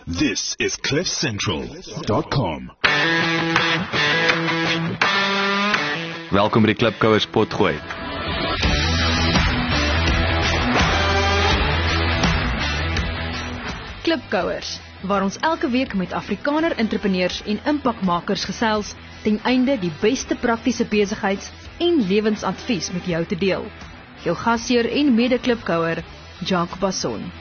This is CliffCentral.com. Welkom by die Klipkouers potgooi. Klipkouers, waar ons elke week met Afrikaner entrepreneurs en impakmakers gesels, ten einde die beste praktiese besigheids- en lewensadvies met jou te deel. Jou gasheer en mede-klipkouer, Jacques Basson.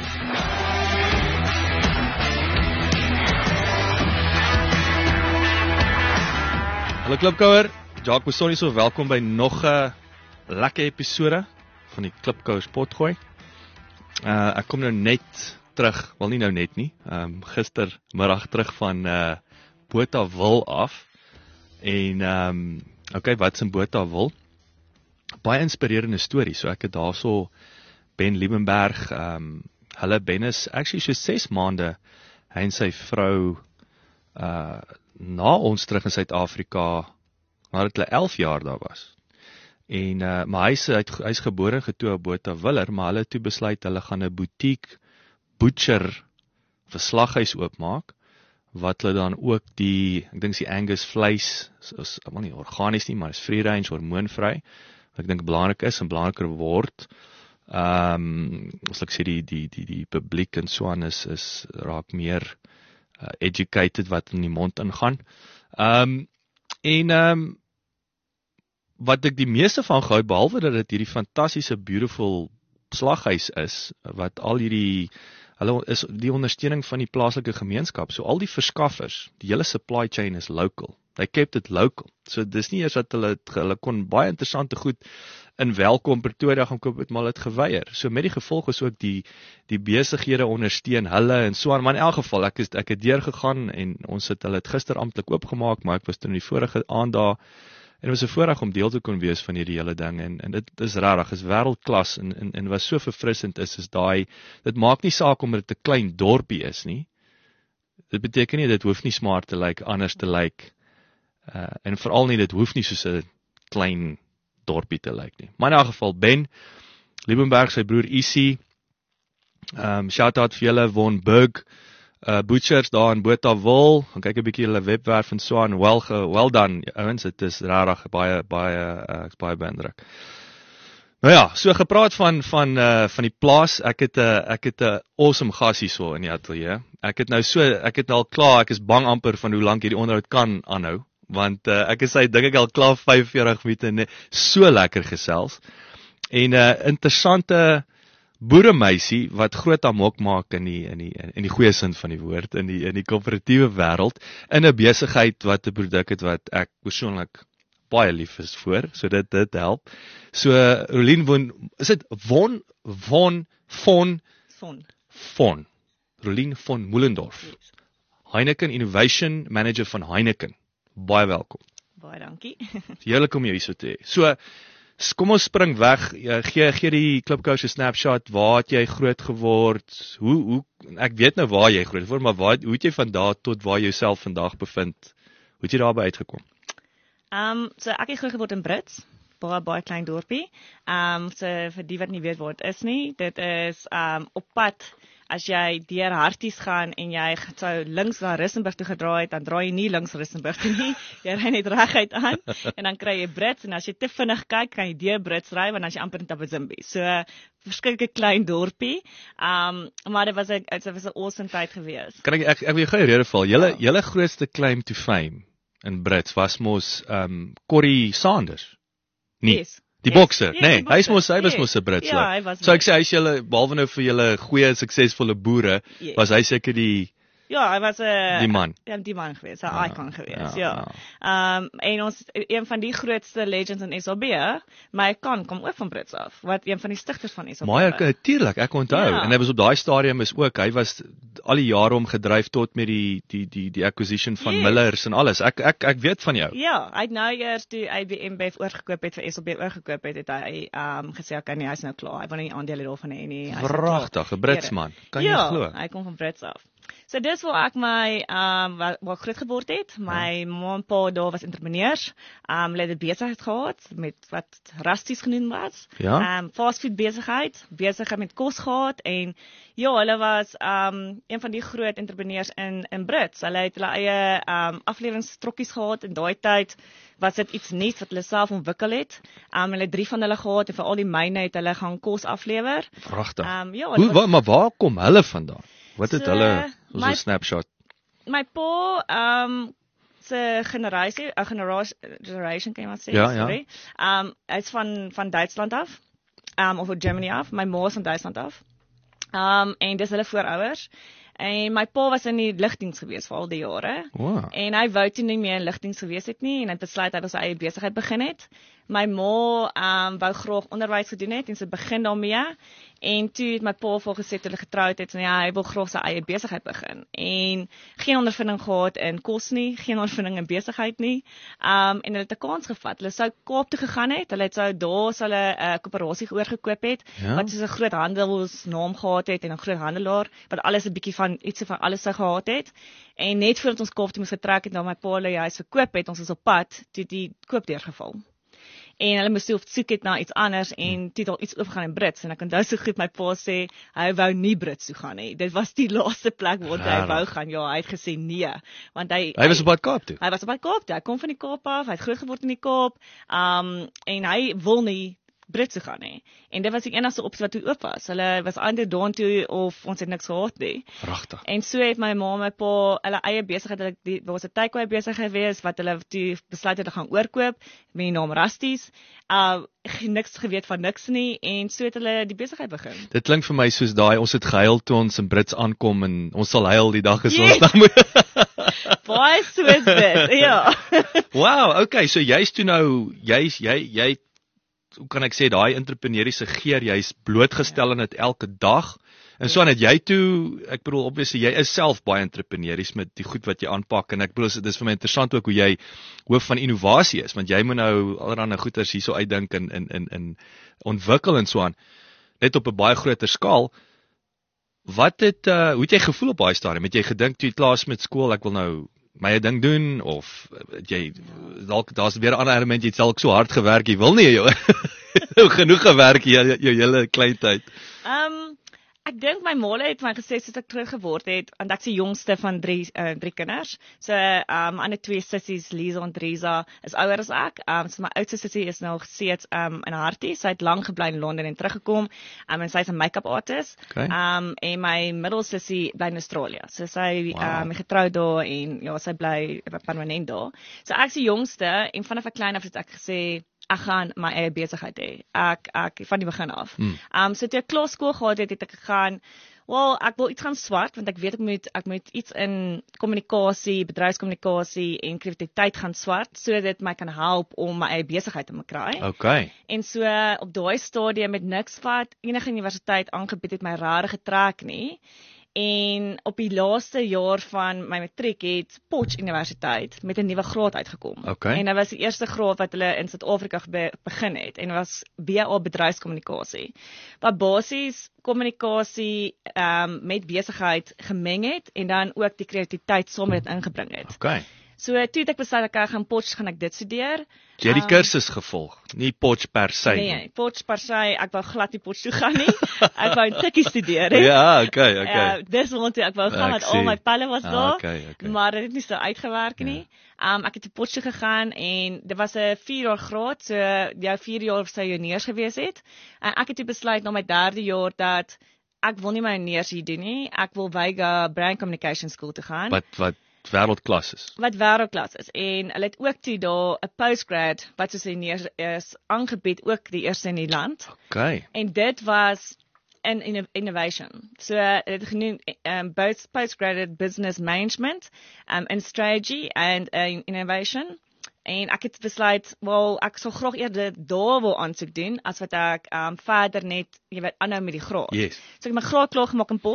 Hallo Klipkouer, Jacques Basson hier, so welkom by nog 'n lekker episode van die Klipkouers potgooi. Ek kom nou net terug, wel nie nou net nie, gistermiddag terug van Botawil af. En okay, wat's in Botawil? Baie inspirerende storie. So ek het daarso Ben Liebenberg, Ben is actually so 6 maande, hy en sy vrou na ons terug in Suid-Afrika, nadat hulle 11 jaar daar was. En maar hy's gebore en getoe op Botawil, maar hulle het toe besluit hulle gaan 'n boutique butcher verslaghuis oopmaak, wat hulle dan ook ek dink die Angus vleis, is wel nie organies nie, maar is free range, hormoonvry, wat ek dink belangrik is en belangriker word. As ek sê die publiek en so aan is raak meer educated wat in die mond ingaan. Wat ek die meeste van gehou, behalwe dat dit hierdie fantastiese beautiful slaghuis is, wat al hulle is die ondersteuning van die plaaslike gemeenskap, so al die verskaffers, die hele supply chain is local, they kept it local, so dis nie eers dat hulle kon baie interessante goed in Welkom Pretoria gaan koop het, maar het geweier, so met die gevolg is ook die besighede ondersteun hulle en so aan, maar in elk geval, ek het deurgegaan en hulle het gister amptelik oopgemaak, maar ek was toen in die vorige aand daar, en het was 'n voorreg om deel te kon wees van hierdie hele ding, en dit is rarig, is wêreldklas, en wat so verfrissend is dit maak nie saak omdat dit 'n klein dorpie is nie, dit beteken nie, dit hoef nie smart te lyk, anders te lyk, en veral nie, dit hoef nie soos 'n klein dorpie te lyk nie, maar in elk geval, Ben Liebenberg, sy broer Isi, shout out vir julle, Von Berg, butchers daar in Botawil, gaan kyk 'n bietjie hulle webwerf en so aan, well done, ouens, dit is rarig, baie beïndruk. Nou ja, so gepraat van die plaas, ek het 'n awesome gas hierso in die ateljee, ek het al klaar, ek is bang amper van hoe lank hierdie onderhoud kan aanhou, want ek dink al klaar 45 minute, so lekker gesels, en interessante boeremeisie, wat groot amok maak in die goeie sin van die woord, in die koöperatiewe wêreld, in 'n besigheid wat 'n produk het wat ek persoonlik baie lief is voor, so dit help. So Rolien is dit Von Rolien von Moelendorf, yes. Heineken Innovation Manager van Heineken, baie welkom. Baie dankie. Heerlik om jou hier so te hê. So kom ons spring weg, gee die Klipkouers 'n snapshot, waar het jy groot geword, hoe ek weet nou waar jy groot geword, maar hoe het jy van daar tot waar jy jouself vandag bevind, hoe het jy daarby uitgekom? So ek het groot geword in Brits, baie klein dorpie, so vir die wat nie weet waar dit is nie, dit is op pad, as jy deur Harties gaan en jy sou links na Rissenburg toe gedraai het, dan draai jy nie links Rissenburg toe nie, jy ry net reguit aan, en dan kry jy Brits, en as jy te vinnig kyk, kan jy deur Brits ry, want as jy amper in Tabazimbi, so verskriklike klein dorpie, maar dit was 'n awesome tyd gewees. Kan ek wil gou 'n rede val, julle grootste claim to fame in Brits was mos Corrie Sanders, nie? Yes. Die bokser, nee, hy was mos 'n Brit, so. Ja, hy was. So ek sê, hy is julle, behalwe nou vir julle goeie, suksesvolle boere, yes. Was hy seker ja, hy was die man. Ja, die man gewees, 'n icon gewees, ja. En ons, een van die grootste legends in SAB, my kan kom ook van Brits af, wat een van die stigters van SAB. Maar tuurlik, ek onthou, ja. En hy was op daai stadium hy was al die jare omgedryf tot met die acquisition van yes. Millers en alles, ek weet van jou. Ja, hy het nou eers toe IBM Bev oorgekoop het, vir SAB oorgekoop het hy gesê, okay, nee, hy is nou klaar, hy wil nie aandele daarvan hê nie. Pragtig, 'n Brits man, kan jy glo? Ja, hy kom van Brits af. So dis waar ek my waar ek groot geword het. My ma en pa daar was entrepreneurs. Hulle het 'n besigheid gehad met wat Rusties genoem was. Ja. Fastfood besigheid met kos gehad en ja, hulle was een van die groot entrepreneurs in Brits. Hulle het hulle eie afleweringstrokkies gehad in daai tyd. Was dit iets nuuts wat hulle self ontwikkel het. Hulle het 3 van hulle gehad en vir al die myne het hulle gaan kos aflewer. Pragtig. Ja, Maar waar kom hulle vandaan? Wat het So, hulle, ons my- 'n snapshot. My pa se generation kan jy maar sê, Ja, sorry. Hy's van Duitsland af. Of van Germany af. My ma is van Duitsland af. En dis hulle voorouers. En my pa was in die lugdiens gewees vir al die jare. Wow. En hy wou toe nie meer in lugdiens gewees het nie en hy het besluit hy wil sy eie besigheid begin het. My ma wou graag onderwys gedoen het en sy begin daarmee. En toe het my pa vir gesê toe hulle getroud het, ja, hy wil graag sy eie besigheid begin. En geen ondervinding gehad in kos nie, geen ondervinding in besigheid nie. En hulle het 'n kans gevat. Hulle sou Kaap toe gegaan het. Hulle het sou daar sou hulle 'n koöperasie oorgekoop het Ja. wat soos 'n groot handelsnaam gehad het en 'n groot handelaar wat alles 'n bietjie van ietsie van alles sou gehad het. En net voordat ons Kaap toe moes getrek het na my pa hulle huis verkoop het, ons is op pad toe die koopdeur geval. En hulle moes toe op soek het na iets anders en toe het al iets oopgegaan in Brits en ek onthou so goed my pa sê hy wou nie Brits toe gaan nie. Dit was die laaste plek waar hy Rarig. wou gaan. Ja, hy het gesê nee, want hy Hy was op pad Kaap toe. Hy was op pad Kaap toe. Hy kom van die Kaap af. Hy het groot geword in die Kaap. En hy wil nie Brits toe gaan nie. En dit was die enigste opsie wat toe oop was. Hulle was under toe of ons het niks gehad nie. Pragtig. En so het my ma en my pa hulle eie besigheid, daar was 'n takeaway besigheid gewees wat hulle toe besluit het te gaan oorkoop met die naam Rusties. Niks geweet van niks nie en so het hulle die besigheid begin. Dit klink vir my soos daai ons het gehuil toe ons in Brits aankom en ons sal huil die dag as Yes. ons dan moet. Baie so is dit. Ja. Wow, okay, so jy's toe nou jy hoe kan ek sê daai entrepreneuriese geer, jy's blootgestel aan dit elke dag. En so aan het jy toe, ek bedoel obviously jy is self baie entrepreneuries met die goed wat jy aanpak en ek bedoel dit is vir my interessant ook hoe jy hoof van innovasie is want jy moet nou allerlei goeders hierso uitdink en ontwikkel en so aan net op 'n baie groter skaal. Wat het hoe het jy gevoel op daai stadium? Het jy gedink toe jy klaar is met skool ek wil nou my ding doen of het jy dalk daar's weer 'n ander element jy het dalk so hard gewerk jy wil nie jou genoeg gewerk jou hele klein tyd. Ek dink my ma het my gesê soos ek groot geword het, want ek's die jongste van drie kinders. So ander 2 sissies, Lisa en Teresa, is ouer as ek. So my oudste sussie is nou steeds in Hartie. Sy het lank gebly in Londen en teruggekom. En sy's 'n make-up artist. Okay. En my middelsussie bly in Australië. So sy is getroud daar en ja, sy bly permanent daar. So ek's die jongste en vanaf ek klein af het ek gesê ek gaan my eie besigheid hê. Ek van die begin af. So toe ek klaar skool gehad het ek gegaan, ek wil iets gaan swat want ek weet ek moet iets in kommunikasie, bedryfskommunikasie en kreatiwiteit gaan swat sodat dit my kan help om my eie besigheid te kry. Okay. En so op daai stadium met niks wat enige universiteit aangebied het my rarig getrek nie. En op die laaste jaar van my matriek het Potch Universiteit met 'n nuwe graad uitgekom. Okay. En dit was die eerste graad wat hulle in Suid-Afrika begin het en dit was BA bedryfskommunikasie. Wat basies kommunikasie met besigheid gemeng het en dan ook die kreatiwiteit saam met dit ingebring het. Okay. So toe het ek besluit ek gaan Potch gaan ek dit studeer. Jy het die kursus gevolg, nie Potch per se nie. Nee, Potch per se, ek wou glad nie Potch toe gaan nie. Ek wou in Tikkie studeer hè. Ja, okay. Dis want ek wou gaan Ek met al my sien. pelle was daar. Okay. Maar dit het nie so uitgewerk nie. Ek het op Potch gegaan en dit was 'n 4 jaar graad, so jou 4 jaar sou jou neers gewees het. En ek het toe besluit na my 3de jaar dat ek wil nie my neers hier doen nie. Ek wil Vega Brand Communication School toe gaan. Wat wêreldklas is. Wat wêreldklas is en hulle het ook toe daar 'n postgrad wat soos die neers is aangebied ook die eerste in die land. Okay. En dit was in innovation. So het genoem both postgraduate business management in strategy and innovation. En ek het besluit, ek sal graag eerder daar wil aansoek doen as wat ek verder net, jy weet, aanhou met die graad. Yes. So ek het my graad klaar gemaak in Potch.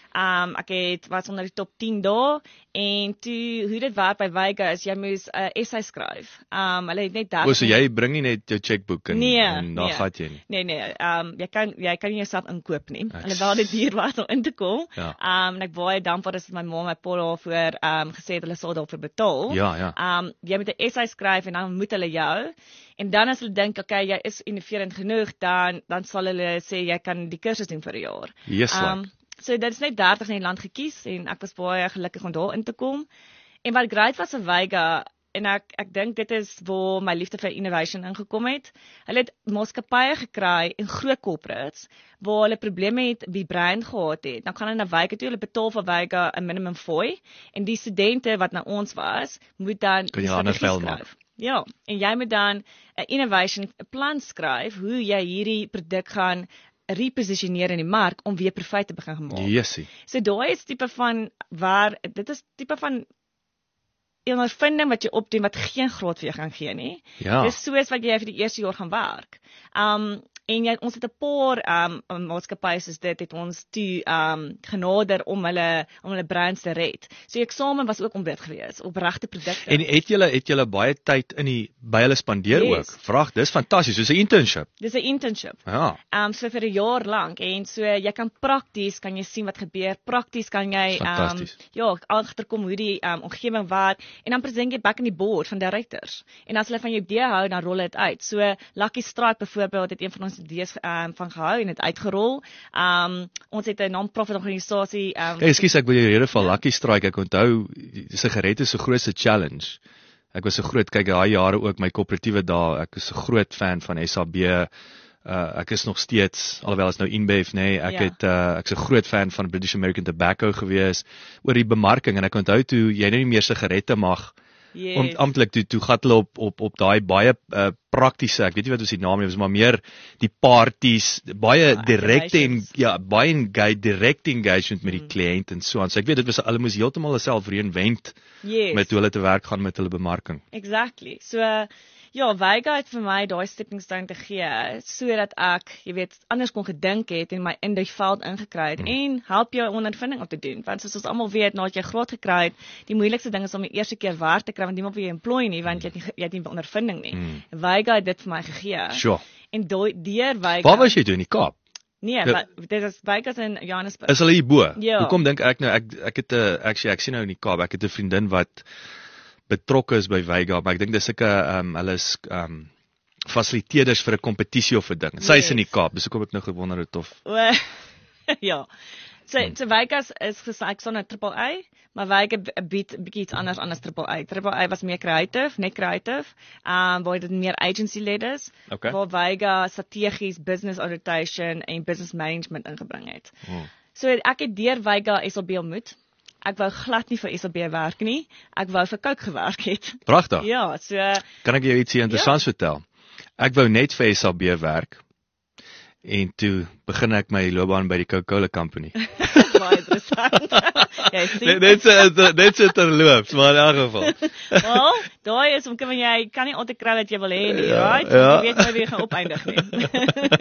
Ek was onder die top 10 daar en toe hoe dit werk by Vega is jy moes 'n essay skryf. Hulle het net So jy bring nie net jou chequeboek en dan nee. gaan jy nie. Nee, jy kan nie jouself inkoop nie. Alhoewel dit duur was om in te kom. Ja. En ek baie dankbaar is my ma en my pa daarvoor gesê het hulle sal daarvoor betaal. Ja. Jy moet 'n essay skryf en dan moet hulle jou. En dan as hulle dink, okay, jy is innoverend genoeg, dan sal hulle sê jy kan die kursus doen vir 'n jaar. Yes, So dit is net 30 in die land gekies en ek was baie gelukkig om daar in te kom. En wat great was aan Vega, en ek dink dit is waar my liefde vir innovation ingekom het. Hulle het maatskappye gekry en groot corporates waar hulle probleme het wie brein gehad het. Dan gaan hulle na Vega toe, hulle betaal vir Vega 'n minimum fooi en die studente wat na ons was, moet dan kan jy 'n ander vel maak. Ja, en jy moet dan 'n innovation plan skryf hoe jy hierdie produk gaan reposisioneer in die mark om weer profit te begin maak. Yesie. So daai is tipe van dit is tipe van 'n ondervinding wat jy opdoen wat geen graad vir jou gaan gee nie. Ja. Dis soos wat jy vir die eerste jaar gaan werk. En ons het 'n paar maatskappye soos dit het ons toe genader om hulle brands te red. So eksamen was ook om dit gewees op regte produkte. En het julle baie tyd by hulle spandeer ook? Vraag, dis fantasties, soos 'n internship. Dis 'n internship. Ja. So vir 'n jaar lank en so jy kan prakties kan jy sien wat gebeur. Prakties kan jy agterkom hoe die omgewing werk en dan present jy back in die board van directors. En as hulle van jou idee hou, dan rol dit uit. So Lucky Strike byvoorbeeld het een van ons idees van gehou en het uitgerol. Ons het 'n non-profit organisasie. Ekskuus, ek wil jou rede val. Lucky Strike, ek onthou sigarette is se grootste challenge. Ek was 'n groot kyk daai jare ook my koöperatiewe dae. Ek is 'n groot fan van SAB. Ek is nog steeds, alhoewel is nou InBev, nee, ek's 'n groot fan van British American Tobacco gewees oor die bemarking en ek onthou toe jy nou nie meer sigarette mag amptelik toe gaan hulle op daai baie praktiese, ek weet nie wat ons die naam is, maar meer die parties, baie direct engagement met die kliënt en so aan. So ek weet dit was hulle moes heeltemal self reinvent met hoe hulle te werk gaan met hulle bemarking. Exactly. So Vega het vir my daai stepping stone te gee sodat ek, jy weet, anders kon gedink het en my in die veld ingekry het en help jou ondervinding op te doen. Want soos ons almal weet, nadat jy graad gekry het, die moeilikste ding is om die eerste keer werk te kry want niemand wil jou employ nie want jy het nie ondervinding nie. Vega het dit vir my gegee. Sure. En deur Vega. Waar was jy toe in die Kaap? Nee, dit is Vega's in Johannesburg. Is hulle hierbo? Ja. Hoekom dink ek nou ek het ek sien nou in die Kaap, ek het 'n vriendin wat betrokke is by Vega, maar ek dink dis hulle is fasiliteerders vir 'n kompetisie of 'n ding. Sy is in die Kaap, dis hoekom ek nou gewonder het of ja. So Vega's is gesê so 'n AAA, maar Vega bied bietjie iets anders as AAA. AAA was meer net creative, waar dit meer agency led is, waar Vega strategies, business orientation en business management ingebring het. So ek het deur Vega SAB ontmoet. Ek wou glad nie vir SAB werk nie. Ek wou vir Coke gewerk het. Pragtig. Ja, so kan ek jou ietsie interessants vertel? Ek wou net vir SAB werk. En toe begin ek my loopbaan by die Coca-Cola Company. Baie interessant. Jy sien. Net so terloops, maar in elk geval. Wel, daai is om jy kan nie altyd kry wat jy wil hê nie, right? Jy weet nou wie gaan opeindig nie.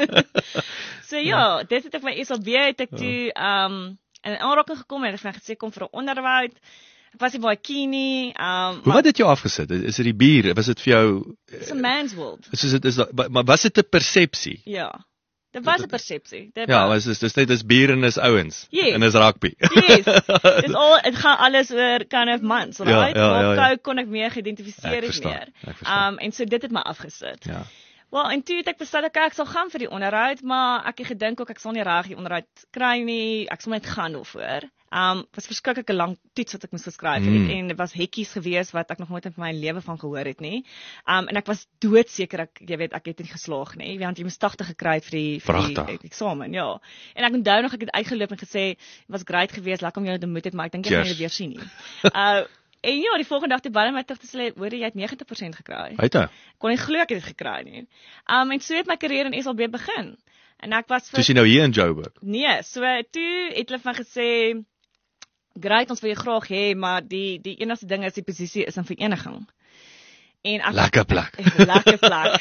So dit het ek my SAB het ek toe in aanraking gekom en ek het gesê kom vir 'n onderhoud. Ek was nie baie keen nie. Hoe het dit jou afgesit? Is dit die bier? Was dit vir jou It's a man's world. Maar was dit 'n persepsie? Ja. Dit was 'n persepsie. Dis net dis bier en is ouens en is rugby. Yes. Dit gaan alles oor kind of months, right? Maar kon ek meer geïdentifiseer het meer. En so dit het my afgesit. Ja. Wel, en toe het ek besluit ek sal gaan vir die onderhoud, maar ek het gedink ook ek sal nie reg die onderhoud kry nie. Ek sal net gaan daarvoor. Was verskriklik 'n lang toets wat ek moes geskryf het en dit was hekkies geweest wat ek nog nooit in my lewe van gehoor het nie. En ek was doodseker ek het nie geslaag nie, want jy moes 80 gekry vir die eksamen, ja. En ek onthou nog ek het uitgeloop en gesê, was great geweest, lekker om julle te ontmoet, maar ek dink ek gaan julle weer sien nie. En die volgende dag toe bel my terug te sê, hoor jy het 90% gekry. Kon nie glo ek het dit gekry nie. En so het my karier in SAB begin. En ek was Toe jy nou hier in Joburg. Nee, so toe het hulle van gesê, great, ons wil jou graag hê, maar die enigste ding is die posisie is in vereniging. En ek Lekker plek. Lekker plek.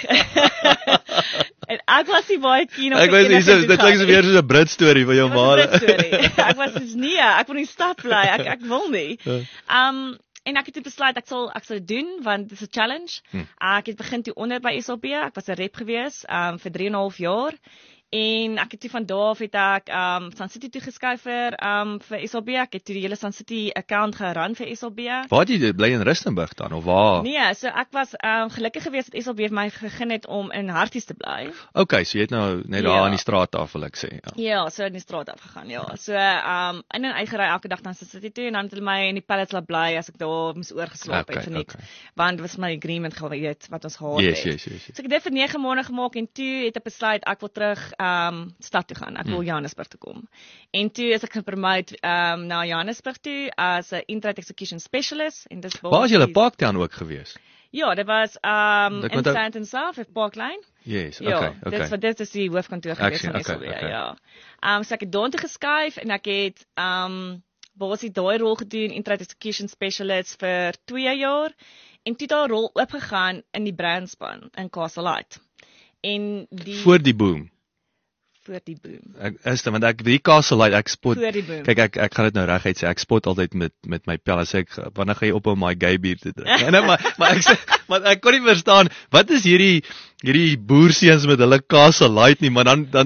En ek was nie baie keen op Ek was dit klink weer soos 'n Brit storie van jou ma. Ek was soos nee, ek wil in die stad bly. Ek wil nie. En ek het besluit ek sal dit doen want dit is 'n challenge. Ek het begin toe onder by SAB. Ek was 'n rep gewees vir 3,5 jaar. En ek het toe van daar af het ek Sun City toe geskuif vir SAB. Ek het toe die hele Sun City account gerun vir SAB. Waar het jy bly in Rustenburg dan of waar? Nee, so ek was gelukkig geweest dat SAB my gegee het om in Harties te bly. Okay, so jy het nou net daar aan die straat af wil ek sê. Ja, so in die straat afgegaan, ja. So in en uitgery elke dag dan Sun City toe en dan het hulle my in die pallets laat bly as ek daar moes oorgeslaap het vir niks. Want dit was my agreement geweet wat ons gehad het. Yes. So ek het dit vir 9 maande gemaak en toe het ek besluit ek wil terug stad toe gaan. Ek wil Johannesburg toe kom. En toe is ek gepromote na Johannesburg toe as 'n Intrade Execution Specialist en dis waar is julle Parktown ook gewees? Ja, dit was in Sandton South at Parkline. Yes, ja, okay. Dit is die hoofkantoor gewees van SAB, ja. So ek het daartoe geskuif en ek het basies daai rol gedoen, Intrade Execution Specialist vir 2 jaar en toe daai rol oopgegaan in die brandspan in Castlelite. En voor die boom. Voor die boom. Want ek die Castlelite ek spot. Voor die boom. Kyk ek gaan dit nou reguit sê. Ek spot altyd met my pel as ek wanneer gaan jy op my gay bier te drink. En maar ek sê maar ek kon nie verstaan wat is hierdie boerseuns met hulle Castlelite nie, maar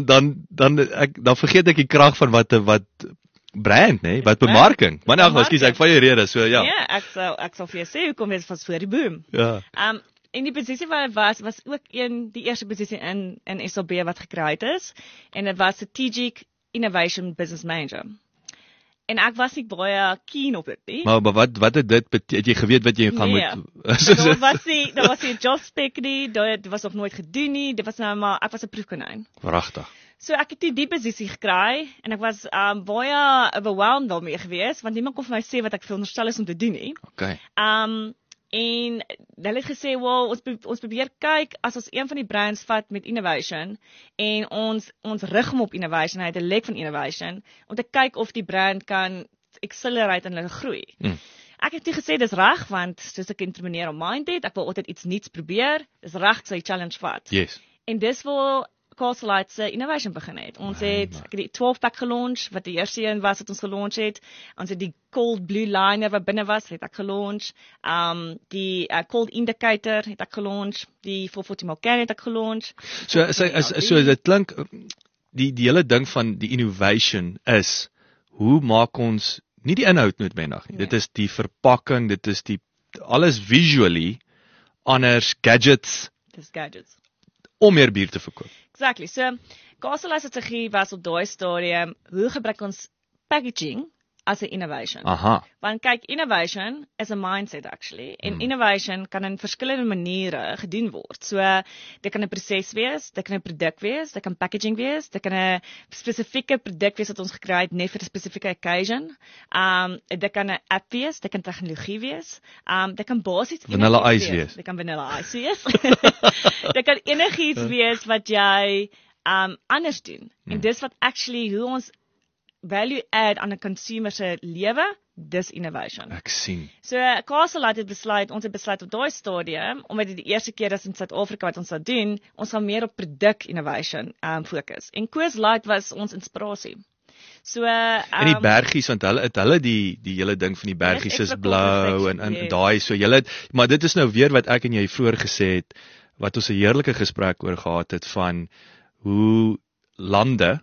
dan vergeet ek die krag van wat brand, nee, wat bemarking. Maar nou, ekskuus, ek val jou rede, so ja. Ja, ek sal vir jou sê hoekom dit was voor die boom. Ja. En die posisie wat was ook die eerste posisie in SAB wat gekry is en dit was Strategic Innovation Business Manager. En ek was nie baie keen op dit nie. Maar wat het dit het jy geweet wat jy gaan moet? Daar was nie 'n job spec nie, dit was nog nooit gedoen nie, dit was nou maar ek was 'n proefkonyn. Pragtig. So ek het die posisie gekry en ek was baie overwhelmed daarmee geweest want niemand kon vir my sê wat ek veronderstel is om te doen nie. Okay. En hulle het gesê, "Wel, ons probeer kyk as ons een van die brands vat met innovation en ons rig hom op innovation, hy het 'n lek van innovation om te kyk of die brand kan accelerate en hulle groei." Ek het toe gesê dis reg want soos 'n entrepreneurial mind het, ek wil altyd iets nuuts probeer. Dis reg ek sal die challenge vat. Yes. En dis waar Castlelite se innovation begin het. Ons het die 12-pack gelaunch wat die eerste een was wat ons gelaunch het. Ons het die Cold Blue Liner wat binne was, het ek gelaunch. Die Cold Indicator het ek gelaunch. Die 440 ml can het ek gelaunch. So dit klink die hele ding van die innovation is hoe maak ons nie die inhoud noodwendig nie. Dit is die verpakking, dit is die alles visually anders gadgets. Dis gadgets. Om meer bier te verkoop. Exactly. So, Castlelite se strategie was op daai stadium, hoe gebruik ons packaging as 'n innovation? Aha. Want kyk, innovation is a mindset actually. En innovation kan in verskillende maniere gedoen word. So, dit kan 'n proses wees, dit kan 'n produk wees, dit kan packaging wees, dit kan 'n spesifieke produk wees wat ons gekry het net vir 'n spesifieke occasion. Dit kan 'n app wees, dit kan tegnologie wees. Dit kan basies vanilla ice wees. Dit kan vanilla ice wees. Dit kan enigiets wees wat jy anders doen. En dis wat actually hoe ons value add aan 'n consumer se lewe, dis innovation. Ek sien. So Castlelite het besluit op daai stadium, omdat dit die eerste keer is in Suid-Afrika wat ons sal doen, ons gaan meer op produk innovation fokus. En Coors Light was ons inspirasie. So en die bergies, want hulle die hele ding van die bergies is blou en daai so julle maar dit is nou weer wat ek en jy vroeër gesê het wat ons 'n heerlike gesprek oor gehad het van hoe lande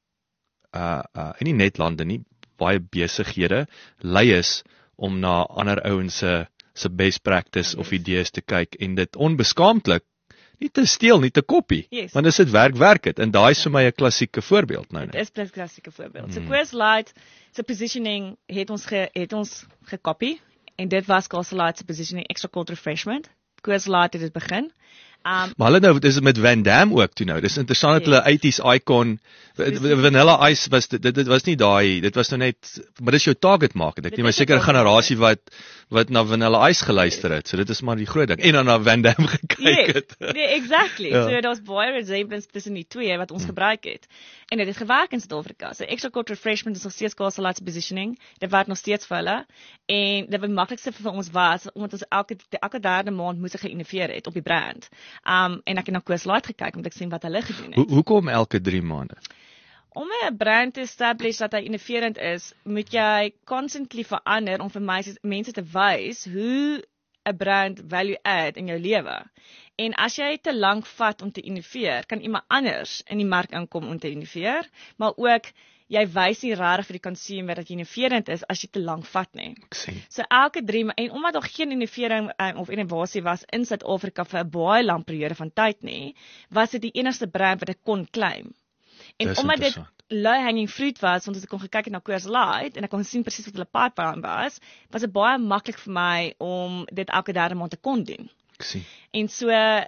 en nie net lande nie, baie besighede lei is om na ander ouens se best practice of idees te kyk en dit onbeskaamdlik nie te steel, nie te kopie. Want as dit werk het. En daai is vir my 'n klassieke voorbeeld nou net. Dit is 'n klassieke voorbeeld. So Coors Light se positioning het ons gekopie en dit was Castlelite se positioning extra cold refreshment. Coors Light het dit begin. Maar hulle nou dis met Van Damme ook toe nou. Dis interessant dat hulle 80s icon Vanilla Ice was dit was nie daai, dit was nou net maar dis jou target market. Ek nie maar seker 'n generasie wat wat na Vanilla Ice geluister het. So dit is maar die groot ding. En dan na Van Damme gekyk het. Nee, exactly. Ja. So daar's baie resemblance tussen die twee wat ons gebruik het. En dit het gewerk in Suid-Afrika. So extra cold refreshment is nog steeds Castle Lite positioning. Dit werk nog steeds vir hulle. En dit wat maklikste vir ons was omdat ons elke derde maand moes geïnnoveer het op die brand. En ek het na Castle Lite gekyk om te sien wat hulle gedoen het. Hoekom elke 3 maande? Om 'n brand te establish dat hy innoverend is, moet jy constantly verander om vir mense te wys hoe 'n brand value add in jou lewe. En as jy te lank vat om te innoveer, kan iemand anders in die mark inkom om te innoveer, maar ook jy wys nie regtig vir die consumer dat jy innoverend is as jy te lank vat nie. Ek sien. So elke 3 maande, en omdat daar geen innovering of innovasie was in Suid-Afrika vir 'n baie lang periode van tyd nie, was dit die enigste brand wat ek kon claim. En Dis omdat dit interessant. low hanging fruit was, want as ek kon gekyk het na Coors Light en ek kon sien presies wat hulle pipeline was dit baie maklik vir my om dit elke derde maand te kon doen. Ek sien. En so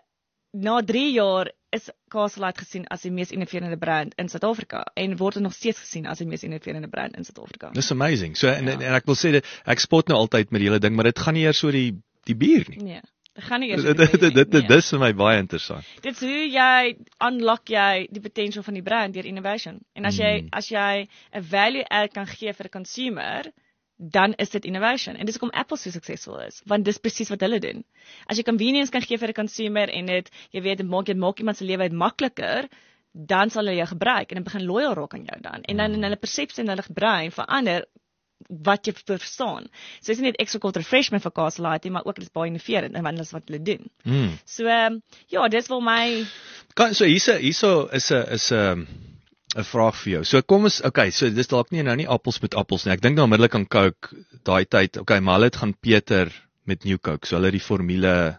na 3 jaar is Coors Light gesien as die mees innoverende brand in Suid-Afrika en word nog steeds gesien as die mees innoverende brand in Suid-Afrika. Dis amazing. So en ek wil sê ek spot nou altyd met die hele ding, maar dit gaan nie eers oor die bier nie. Nee. Dit gaan nie eers Dit is vir my baie interessant. Dit is hoe jy unlock jy die potential van die brand deur innovation. En as jy 'n value add kan gee vir 'n consumer, dan is dit innovation. En dis hoekom Apple so suksesvol is, want dis presies wat hulle doen. As jy convenience kan gee vir 'n consumer en dit maak iemand se lewe makliker, dan sal hulle jou gebruik en dan begin loyal raak aan jou dan. En dan in hulle persepsie en hulle brein verander wat jy verstaan. So dis nie net extra cold refreshment vir Castle Lite, maar ook dit is baie innoverend en wat hulle doen. So ja, dis vir my. So hierso is 'n vraag vir jou. So kom ons, okay, so dis dalk nie nou nie appels met appels nie. Ek dink nou onmiddellik aan Coke daai tyd. Okay, maar hulle het gaan Peter met New Coke. So hulle die formule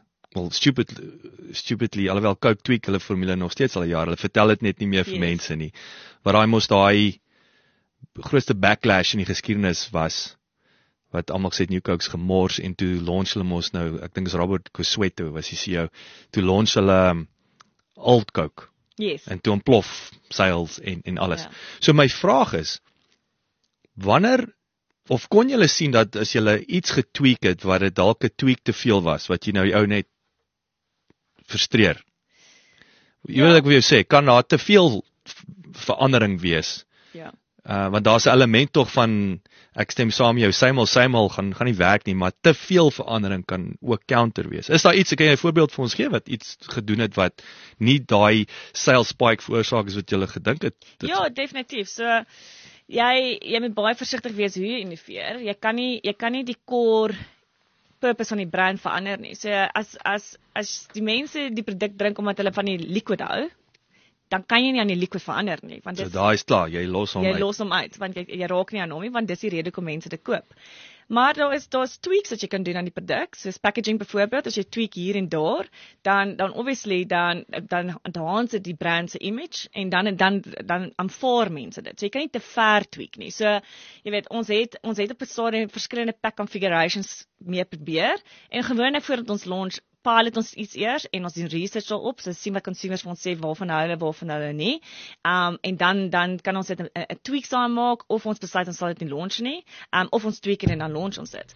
stupidly alhoewel Coke tweak hulle formule nog steeds al 'n jaar. Hulle vertel dit net nie meer vir mense nie. Maar daai grootste backlash in die geskiedenis was wat almal gesê New Coke's gemors en toe launch hulle mos nou, ek dink is Robert Koswetto was die CEO, toe launch hulle Old Coke. Yes. En toe ontplof sales en alles. Ja. So my vraag is, wanneer of kon julle sien dat as julle iets getweak het wat dit dalk 'n tweak te veel was wat jy nou die ou net frustreer? Jy weet ek wil jou sê, kan daar te veel verandering wees? Ja. Want daar's 'n element tog van ek stem saam met jou, symal gaan nie werk nie, maar te veel verandering kan ook counter wees. Is daar iets, kan jy 'n voorbeeld vir ons gee wat iets gedoen het wat nie daai sales spike veroorsaak is wat jy gedink het? Ja, definitief. So jy moet baie versigtig wees hoe jy innoveer. Jy kan nie die core purpose van die brand verander nie. So as die mense die produk drink omdat hulle van die liquid hou, dan kan jy nie aan die liquid verander nie, want so daai is klaar, jy los hom uit, want jy raak nie aan hom nie, want dis die rede hoekom mense dit koop. Maar daar's tweaks wat jy kan doen aan die produk, soos packaging byvoorbeeld, as jy tweak hier en daar, dan obviously dan enhance dit die brand se image en dan aanvaar mense dit. So jy kan nie te ver tweak nie. So jy weet, ons het op 'n stadium verskillende pack configurations mee probeer en gewoonlik voordat ons launch pilot ons iets eers en ons doen research daarop, so sien wat consumers vir ons sê waarvan hulle nie. En dan kan ons dit 'n tweaks aan maak of ons besluit ons sal dit nie launch nie, of ons tweak en dan launch ons dit.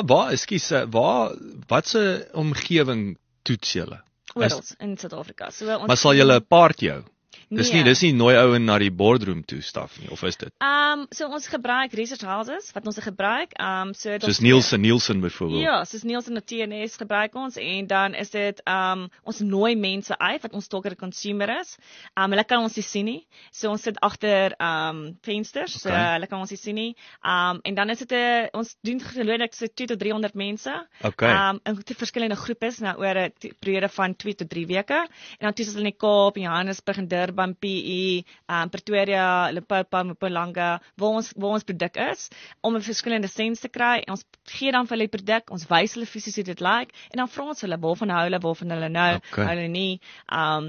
Watse omgewing toets julle? Oral in Suid-Afrika. So maar sal julle 'n part jou? Nee. Dis nie nooi ou na die boardroom toe staf nie, of is dit? So ons gebruik research houses wat ons gebruik. Soos Nielsen byvoorbeeld. Ja, soos Nielsen en TNS gebruik ons en dan is dit ons nooi mense uit wat ons target consumer is. Hulle kan ons nie sien nie. So ons sit agter vensters, so hulle kan ons nie sien nie. En dan is dit ons doen gewoonlik so 2 tot 300 mense. In verskillende groepe nou oor 'n periode van 2 tot 3 weke. En dan toets ons in die Kaap, Johannesburg en Durban, PE, Pretoria, Limpopo, Mpumalanga, waar ons produk is, om 'n verskillende sens te kry. En ons gee dan vir hulle die produk, ons wys hulle fisies hoe dit lyk, en dan vra ons hulle waarvan hulle nou, hulle nie.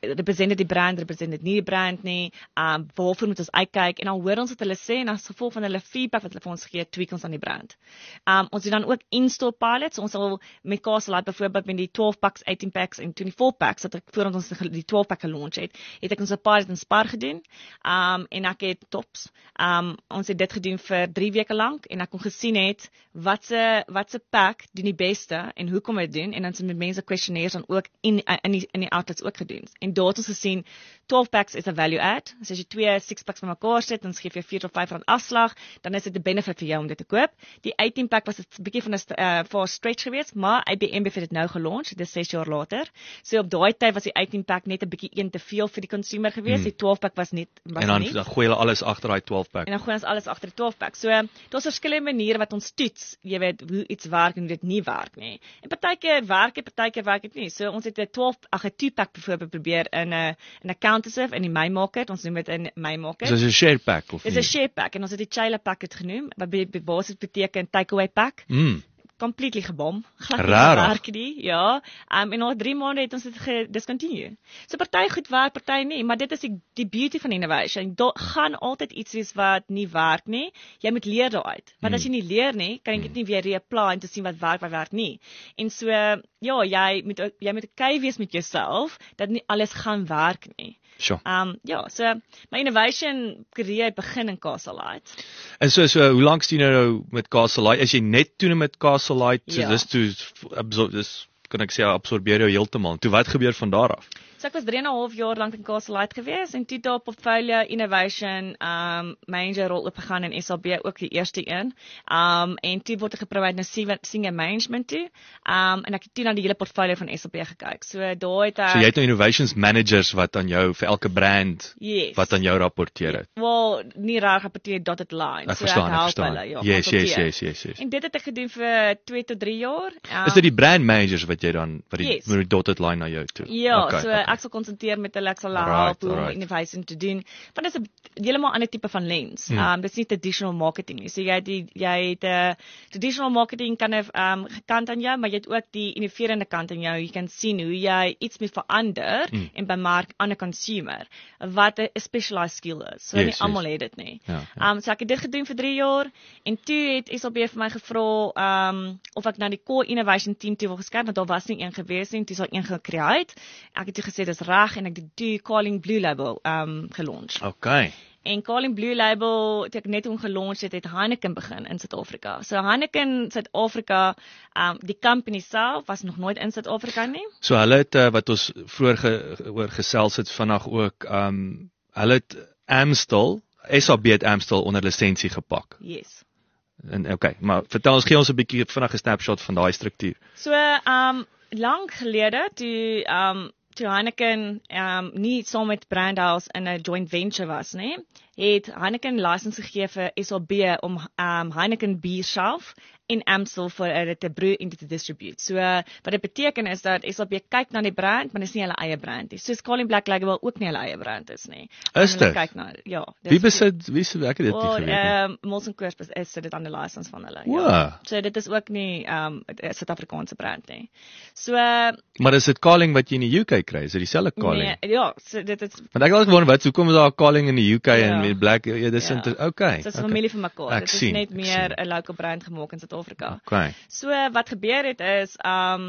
represent dit die brand, represent dit nie die brand nie, waarvoor moet ons uitkyk, en dan hoor ons wat hulle sê, en as gevolg van hulle feedback wat hulle vir ons gee, tweak ons aan die brand. Ons doen dan ook in-store pilots, ons sal met Castle byvoorbeeld met die 12 packs, 18 packs en 24 packs, dat ek voordat ons die 12 pack gelaunch het ek ons 'n pilot in Spar gedoen, en ek het tops, ons het dit gedoen vir 3 weke lank, en ek kon gesien het, wat se pack doen die beste, en hoekom het doen, en dan met mense questionnaires dan ook in die outlets ook gedoen. En daar het ons gesien, 12 packs is 'n value add. So as jy 2 6 packs van mekaar sit, dan gee jy 4 tot 5 rand afslag, dan is dit 'n benefit vir jou om dit te koop. Die 18 pack was 'n bietjie van 'n for stretch geweest, maar IBM het dit nou gelaunch, dit is 6 jaar later. So op daai tyd was die 18 pack net 'n bietjie een te veel vir die consumer geweest. Die 12 pack was nie. En dan gooi hulle alles agter daai 12 pack. En dan gooi ons alles agter die 12 pack. So daar's verskillende maniere wat ons toets, jy weet, hoe iets werk en hoe dit nie werk nie. En partykeer werk dit nie. So ons het 'n 2 pack byvoorbeeld probeer in 'n Countersif in die May Market. Ons noem dit in May Market. Dis 'n share pack of nie? Dis 'n share pack en ons het die Chila pack het genoem, wat basies beteken takeaway pack. Completely gebom. Werk nie, ja. En na 3 maande het ons dit gediscontinue. So party goed werk, party nie, maar dit is die beauty van innovation. Daar gaan altyd iets wees wat nie werk nie. Jy moet leer daaruit. Want as jy nie leer nie, kan jy dit nie weer reapply en te sien wat werk nie. En so ja, jy moet okay wees met jouself dat nie alles gaan werk nie. Sure. Ja, so my innovation career begin in Castlelight. En so hoe lank sien jy nou met Castlelight? Is jy net toe met Castlelight? So dis kan ek sê absorbeer jou heeltemal. Toe wat gebeur van daar af? So ek was 3,5 jaar lank in Castlelight gewees en toe daar portfolio innovation manager rol opgegaan in SAB, ook die eerste een. En toe word ek gepromoveer na senior management toe. En ek het toe na die hele portfolio van SAB gekyk. So daar het ek, so jy het nou innovations managers wat aan jou vir elke brand wat aan jou rapporteer het. Wel, nie reg rapporteer dotted line. Ek verstaan. Ja, yes. En dit het ek gedoen vir 2 tot 3 jaar. Is dit die brand managers wat jy dan wat die dotted line na jou toe? Ja, okay. Ek sal konsentreer met hulle, ek sal help om innovation te doen. Want dit is 'n heeltemal ander tipe van lens. Dit is nie traditional marketing nie. So jy het traditional marketing kan 'n kant aan jou, maar jy het ook die innoverende kant aan jou. Jy kan sien hoe jy iets moet verander en bemark aan 'n consumer wat 'n specialized skill is. So nie almal het dit nie. So ek het dit gedoen vir 3 jaar en toe het SAB vir my gevra of ek na die core innovation team toe wil geskuif, want daar was nie een gewees nie, dis al een gecreate. Ek het gesê dis reg en ek het die Calling Blue Label gelaunch. Okay. En Calling Blue Label het ek net gelaunch het Heineken begin in Suid-Afrika. So Heineken Suid-Afrika, die company self was nog nooit in Suid-Afrika nie. So hulle het wat ons vroeër oor gesels het vanaand ook, hulle het Amstel, SAB het Amstel onder lisensie gepak. Yes. En okay, maar vertel ons, gee ons 'n bietjie vinnig 'n snapshot van daai struktuur. So lank gelede toe Heineken nie saam met Brandhouse in 'n joint venture was nie, het Heineken lisensie gegee vir SAB om Heineken bier self in Amstel vir dit te brew en te distribute. So wat dit beteken is dat SAB kyk na die brand, maar dit is nie hulle eie brand nie. Soos Calling Black Label ook nie hulle eie brand is nie. Is dit? Kyk na, ja. Wie besit ek het dit nie geweet. Molson Coors is dit aan die lisensie van hulle. Wow. Ja. So dit is ook nie 'n Suid-Afrikaanse brand nie. So maar is dit Calling wat jy in die UK kry? Is dit dieselfde Calling? Nee, ja, so dit is. Want ek het al gewonder hoekom is daar 'n Calling in die UK en Black, dis okay. Dit is familie van mekaar. Dit is net meer 'n local brand gemaak in Suid-Afrika. Okay. So wat gebeur het is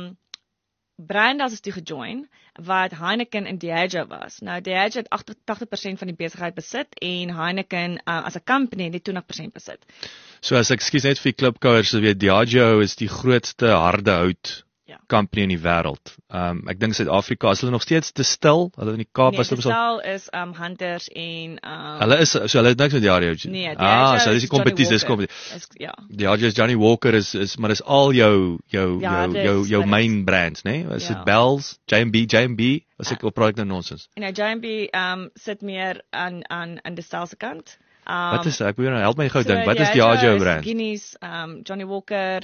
Brandhouse is toe gejoin wat Heineken en Diageo was. Nou Diageo het 80% van die besigheid besit en Heineken as 'n company net 20% besit. So as ek skuis net vir die klipkouers, so weet Diageo is die grootste harde hout company in die wêreld. Ek dink Suid-Afrika, is hulle nog steeds te stil? Hulle in die Kaap was hulle stil is Hunters en hulle is so hulle het niks met Diageo. Nee, so dis die kompetisie, ja. Diageo Johnny Walker is maar dis al jou main brands, né? Is dit Bells, J&B, as ek op praat nou nonsens. En J&B sit meer aan die stel se kant. Wat is ek probeer nou help my gou dink. Wat is Diageo brand? Guinness, Johnny Walker,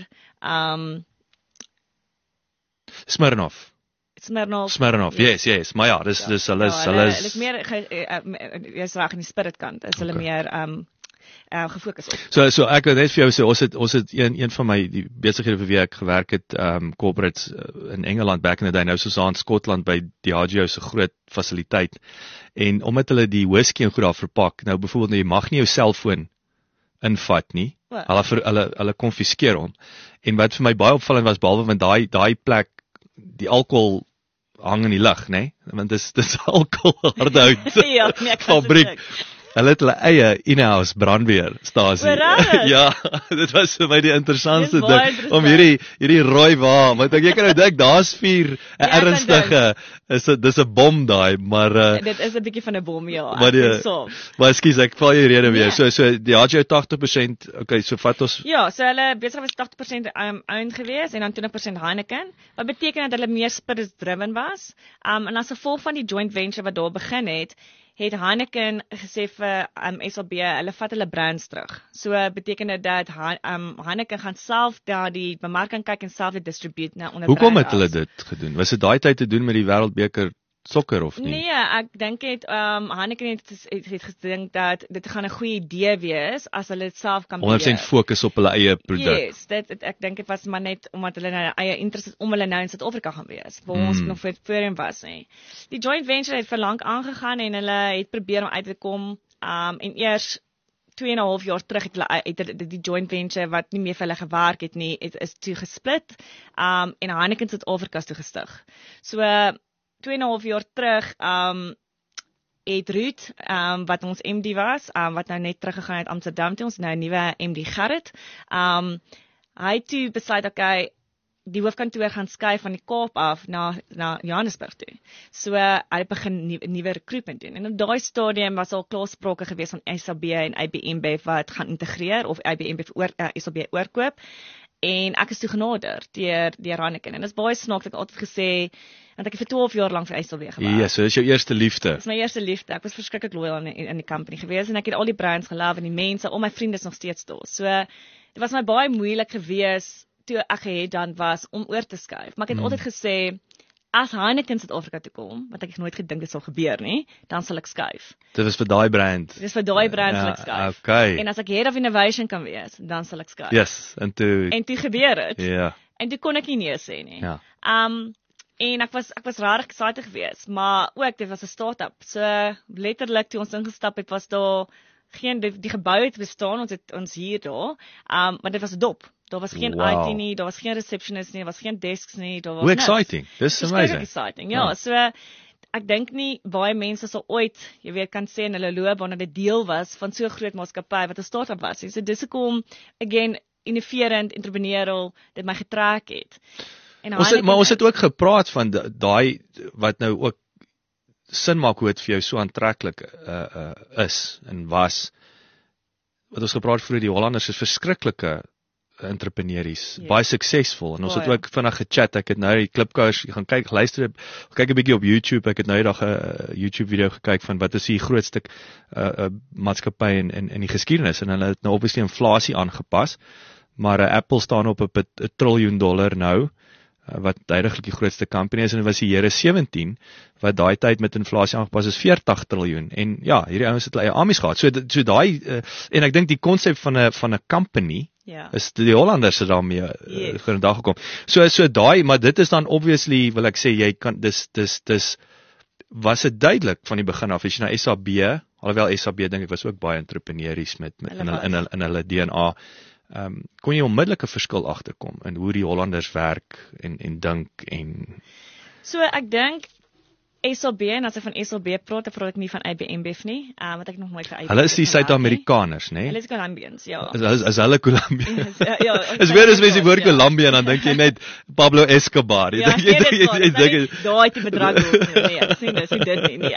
Smirnoff, yes, maar ja, dis hulle is meer jy's reg in die spirit kant. Is hulle meer gefokus op. So ek wil net vir jou sê ons het een van my die besighede vir wie ek gewerk het corporates in Engeland back in the day, nou soos aan Skotland by Diageo se groot fasiliteit. En omdat hulle die whisky en goed daar verpak, nou byvoorbeeld jy mag nie jou selfoon invat nie. Hulle konfiskeer hom. En wat vir my baie opvallend was, behalwe want daai plek, die alkohol hang in die lug, né? Want dis alkohol hardhout Ja, nee, ek kan fabriek. Hulle het hulle eie in-house brandweerstasie. Ja, dit was vir my die interessantste ding om hierdie rooi wa, want ek kan nou dink daar's 4 ernstige dis 'n bom daai, maar dit is 'n bietjie van 'n bom, ja. Maar ekskuus, ek val jou rede weer. So die Diageo 80%, okay, so vat ons. Ja, so hulle besigheid was 80% owned geweest en dan 20% Heineken. Wat beteken dat hulle meer spirits driven was. En as gevolg van die joint venture wat daar begin het Heineken gesê vir SAB, hulle vat hulle brands terug. So beteken dit dat Heineken gaan self daar die bemarking kyk en self dit distribute na onder. Hoekom het hulle dit gedoen? Was dit daai tyd te doen met die Wêreldbeker sokker of nie? Nee, ek dink Heineken het gedink dat dit gaan 'n goeie idee wees as hulle dit self kan beheer. 100% fokus op hulle eie produk. Yes, ek dink dit was maar net omdat hulle nou eie interest is om hulle nou in Suid-Afrika gaan wees. Waar ons nog voorheen was nie. Die joint venture het vir lank aangegaan en hulle het probeer om uit te kom en eers 2,5 jaar terug het die joint venture wat nie meer vir hulle gewerk het nie, is toe gesplit en Heineken Suid-Afrika toe gestig. So 2,5 jaar terug het Ruud, wat ons MD was, wat nou net teruggegaan het Amsterdam toe, ons nou 'n nuwe MD Gerrit. Hy het toe besluit, okay, die hoofkantoor gaan skuif van die Kaap af na Johannesburg toe. So hy begin nuwe recruitment doen. En op daai stadium was al klaar sprake gewees van SAB en IBM wat gaan integreer of IBM SAB oorkoop. En ek is toe genader deur Heineken. En dit is baie snaaks, ek het altyd gesê, want ek het vir 12 jaar lank vir SAB gewerk. Ja, so dis jou eerste liefde. Dis my eerste liefde. Ek was verskriklik loyal in die company gewees en ek het al die brands gelove en die mense, al my vriende is nog steeds daar. So dit was my baie moeilik gewees toe ek gehet dan was om oor te skuif. Maar ek het altyd gesê, as Heineken Suid-Afrika toe kom, wat ek nooit gedink dit sal gebeur nie, dan sal ek skuif. Dit was vir daai brand. Dis vir daai brand sal ek skuif. Okay. En as ek head of innovation kan wees, dan sal ek skuif. Yes, en toe gebeur dit. Ja. En toe kon ek nie nee sê nie. Ja. En ek was regtig excited geweest, maar ook dit was 'n start-up. So letterlik toe ons ingestap het, was daar geen die gebou het bestaan, ons hier daar, maar dit was 'n dop. Daar was geen IT nie, daar was geen receptionist nie, daar was geen desks nie, daar was niks. Hoe exciting. This is amazing. Exciting. Ja, so ek dink nie baie mense sal ooit, jy weet, kan sê in hulle loopbaan dat dit deel was van so 'n groot maatskappy wat 'n start-up was. So dis hoekom again innoverend, entrepreneurial dit my getrek het. En ons het ook gepraat van daai wat nou ook sin maak hoe dit vir jou so aantreklik is en was. Wat ons gepraat vroeër, die Hollanders is verskriklike entrepreneurs, baie suksesvol en ons het ook vinnig gechat. Ek het nou die klipkouers gaan kyk, kyk 'n bietjie op YouTube. Ek het nou eendag 'n YouTube video gekyk van wat is die grootste maatskappy in die geskiedenis en hulle het nou obviously inflasie aangepas, maar Apple staan op $1 triljoen nou, wat tydiglik die grootste company is en dit was die jare 17 wat daai tyd met inflasie aangepas is 40 triljoen en ja, hierdie ouens het hulle eie armies gehad. So daai en ek dink die konsep van 'n company is die Hollanders het daarmee voor 'n dag gekom. So daai, maar dit is dan obviously wil ek sê jy kan dis was dit duidelik van die begin af as jy na SAB, alhoewel SAB dink ek was ook baie entrepreneurs met in hulle DNA. Kon jy onmiddellik 'n verskil agterkom in hoe die Hollanders werk en dink en so ek dink SAB en as ek van SAB praat ek nie van IBM nie, want ek nog nooit vir IBM. Hulle is die Suid-Amerikaners, né? Hulle is Colombians, ja. Is hulle Colombians? Ja. Is weer as mens die woord Colombia dan dink jy net Pablo Escobar. Jy dink daai tipe drug nee, sien dit nie.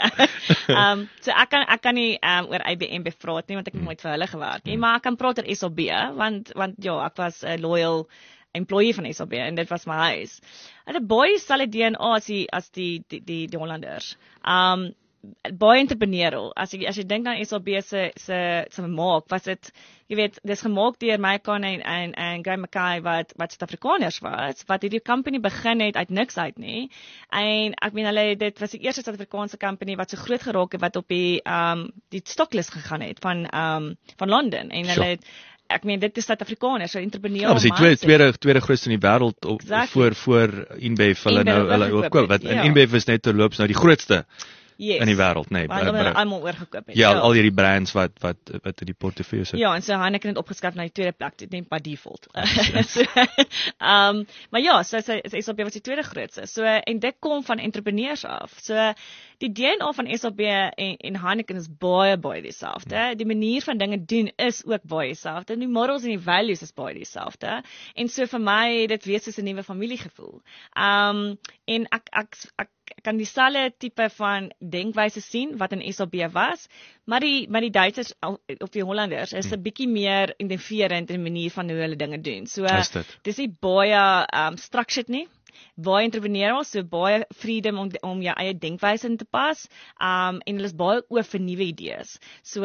So ek kan nie oor IBM praat nie want ek het nooit vir hulle gewerk nie, maar ek kan praat oor SAB want ja, ek was 'n loyal employee van SAB en dit was my huis. Hulle baie dieselfde DNA as die Hollanders. baie entrepreneurial. As jy dink aan SAB se maak, was dit, jy weet, dis gemaak deur Maikan en Graham Mackay wat Suid-Afrikaners was, wat hierdie company begin het uit niks uit nie. En ek meen dit was die eerste Suid-Afrikaanse company wat so groot geraak het wat op die stocklist gegaan het van Londen en hulle het ek meen dit is Suid-Afrikaners, so entrepreneurial. Ja, was die tweede grootste in die wêreld voor InBev hulle ook wat en InBev is net terloops nou die grootste in die wêreld, nee. Almal oorgekoop het. Ja, al hierdie brands wat in die portefeulje sit. Ja, en so Heineken het opgeskryf na die tweede plek, dit net by default. So, maar ja, so SAB was die tweede grootste. So en dit kom van entrepreneurs af. So die DNA van SAB en Heineken is baie dieselfde. Die manier van dinge doen is ook baie dieselfde. Die morals en die values is baie dieselfde. En so vir my dit wees soos 'n nuwe familiegevoel. En ek kan dieselfde tipe van denkwyse sien wat in SAB was, maar die Duitsers of die Hollanders is 'n bietjie meer innoverend in die manier van hoe hulle dinge doen. So dis nie baie structured nie. Baie entrepreneurial, so baie freedom om jou eie denkwyse in te pas. En hulle is baie oop vir nuwe idees. So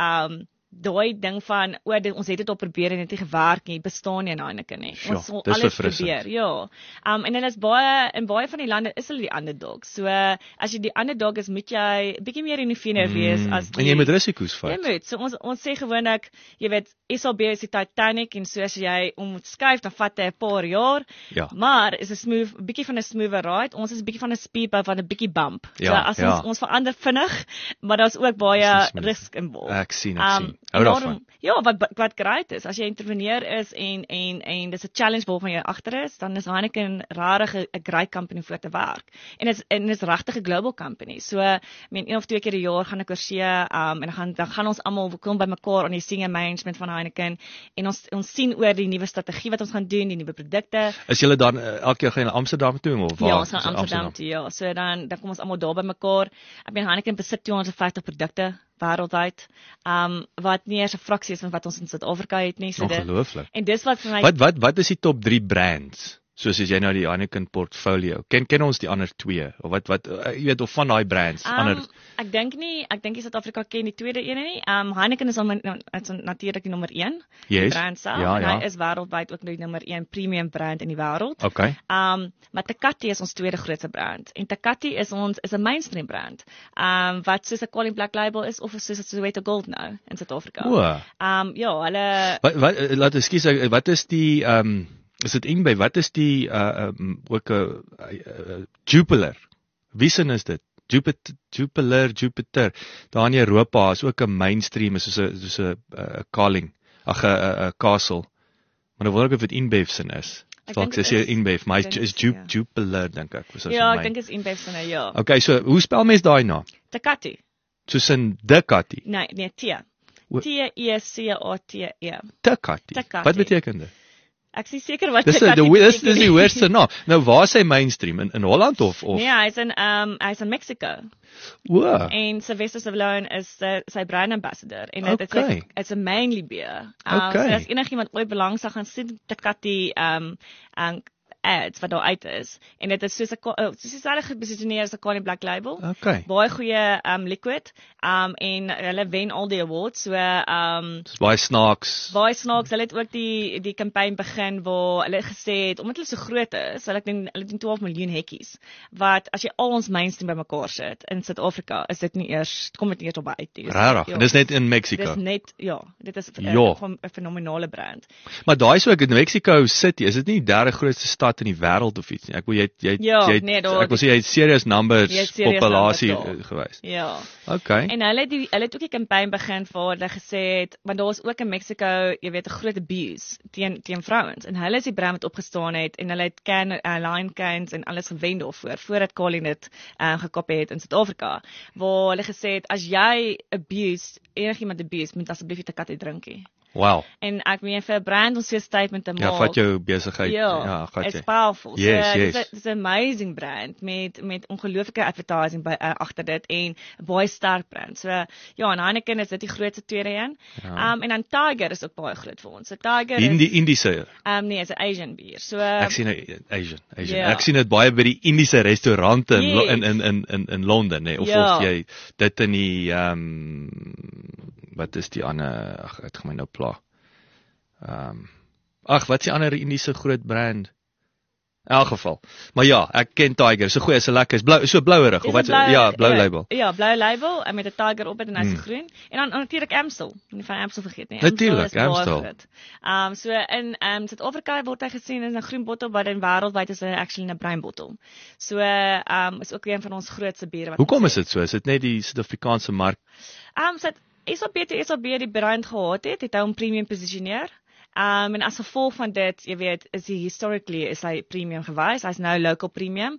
daai ding van ons het dit al probeer en dit het nie gewerk nie, bestaan nie in Heineken nie. Ons sal alles probeer, ja. En hulle is baie van die lande is hulle die underdog. So as jy die underdog is, moet jy 'n bietjie meer innoverend wees as die, en jy moet risiko's vat. Jy moet. So ons sê gewoonlik, jy weet, SAB is die Titanic en so as jy moet skuif, dan vat dit 'n paar jaar. Ja. Maar is 'n bietjie van 'n smoother ride. Ons is 'n bietjie van 'n speedboat van 'n bietjie bump. Ja, so as ons verander vinnig, maar daar's ook baie risk involved. Ek sien. Hou daarvan. Ja, wat great is, as jy entrepreneur is en dis 'n challenge waarvan jy agter is, dan is Heineken regtig 'n great company vir te werk. En is regtig 'n global company. So, ek meen 1 of 2 keer 'n jaar gaan ek oorsee, en dan gaan ons almal kom by mekaar aan die senior management van Heineken en ons sien oor die nuwe strategie wat ons gaan doen, die nuwe produkte. Is julle dan elke keer gaan na Amsterdam toe of waar? Ja, ons gaan Amsterdam toe, ja. So dan kom ons almal daar by mekaar. Ek meen Heineken besit 250 produkte wêreldwyd, wat nie eers 'n fraksie is van wat ons in Suid-Afrika het nie. So ongelooflik. En dis wat vir my Wat is die top 3 brands? Soos as jy nou die Heineken portfolio. Ken ons die ander 2 of wat jy weet of van daai brands ander? Ek dink nie Suid-Afrika ken die tweede ene nie. Heineken is natuurlik die nommer 1 die brand self. Ja, en hy is wêreldwyd ook die nommer 1 premium brand in die wêreld. Okay. Maar Tecate is ons tweede grootste brand. En Tecate is 'n mainstream brand. Wat soos 'n Colin Black Label is of soos 'n Soweto Gold nou in Suid-Afrika. Ja, hulle wat is die is dit InBev? Wat is die ook 'n Jupiler? Wie sin is dit? Jupiter. Daar in Europa is ook 'n mainstream, is soos 'n Carling, 'n Castle. Maar nou wonder ek of dit InBev sin is. Ek sê InBev, maar is Jupiler dink ek. Ja, ek dink is InBev sin, ja. Okay, so hoe spel mens daai naam? Tecate. Soos in Tecate. Nee, T-E-C-A-T-E. Tecate. Wat beteken dit? Ek is seker wat dis die hoogste naam. Nou waar is hy mainstream in Holland of? Nee, hy's in Mexico. En Sylvester Stallone is sy brand ambassador en dit is 'n mainly beer. So as enigiemand ooit belangstel gaan sien Tecate ads wat daar uit is en dit is soos 'n dieselfde geposisioneer as 'n Colin Black Label. Baie goeie liquid en hulle wen al die awards. So baie snaaks. Hulle het ook die campaign begin waar hulle gesê het omdat hulle so groot is, hulle doen 12 miljoen hekkies. Wat as jy al ons mainstream bymekaar sit in Suid-Afrika, is dit kom dit nie eers op by uit nie. Regtig. Dis net in Mexico. Dis net dit is 'n fenominale brand. Maar daai is ook in Mexico City, is dit nie die derde grootste stad in die wêreld of iets nie. Ek wil jy ek wil sê jy het serious numbers populasie gewys. Ja. Okay. En hulle het ook 'n campaign begin waar hulle gesê het, want daar was ook in Mexico, jy weet 'n groot abuse teen vrouens en hulle is die brand wat opgestaan het en hulle het line cans en alles gewen daarvoor voordat Colin dit gekopie het in Suid-Afrika, waar hulle gesê het as jy enigiemand abuse, moet asseblief die Tecate drinkie. Wow. En ek meen vir 'n brand om so 'n statement te maak. Ja, vat jou besigheid. Ja, gat it's jy. powerful. Yes, so, yes. Dis 'n amazing brand met ongelooflike advertising by agter dit en 'n baie sterk brand. So ja, en Heineken is dit die grootste tweede een. Ja. En dan Tiger is ook baie groot vir ons. So Tiger Indiese. nee, is 'n Asian bier. So Ek sien Asian. Ja. Ek sien dit baie by die Indiese restaurante Yes. in Londen, nê, of jy dit in die wat is die ander, ag, ek gaan my nou pla. Wat is die ander Indiese groot brand? In elk geval. Maar ja, ek ken Tiger. So goed, is 'n lekker, is blou, so blouerig of wat? Ja, blou label. Ja, blou label en met 'n tiger op dit en hy's groen. En dan natuurlik Amstel. Moenie van Amstel vergeet nie. Natuurlik, Amstel. So in Suid-Afrika word hy gesien in 'n groen bottel, maar in wêreldwyd is hy actually in 'n bruin bottel. So is ook een van ons grootste biere wat. Hoekom is dit so? Is dit net die Suid-Afrikaanse mark? SAB die brand gehad het hy hom premium posisioneer. En as gevolg van dit, jy weet, is hy premium gewys. Hy's nou local premium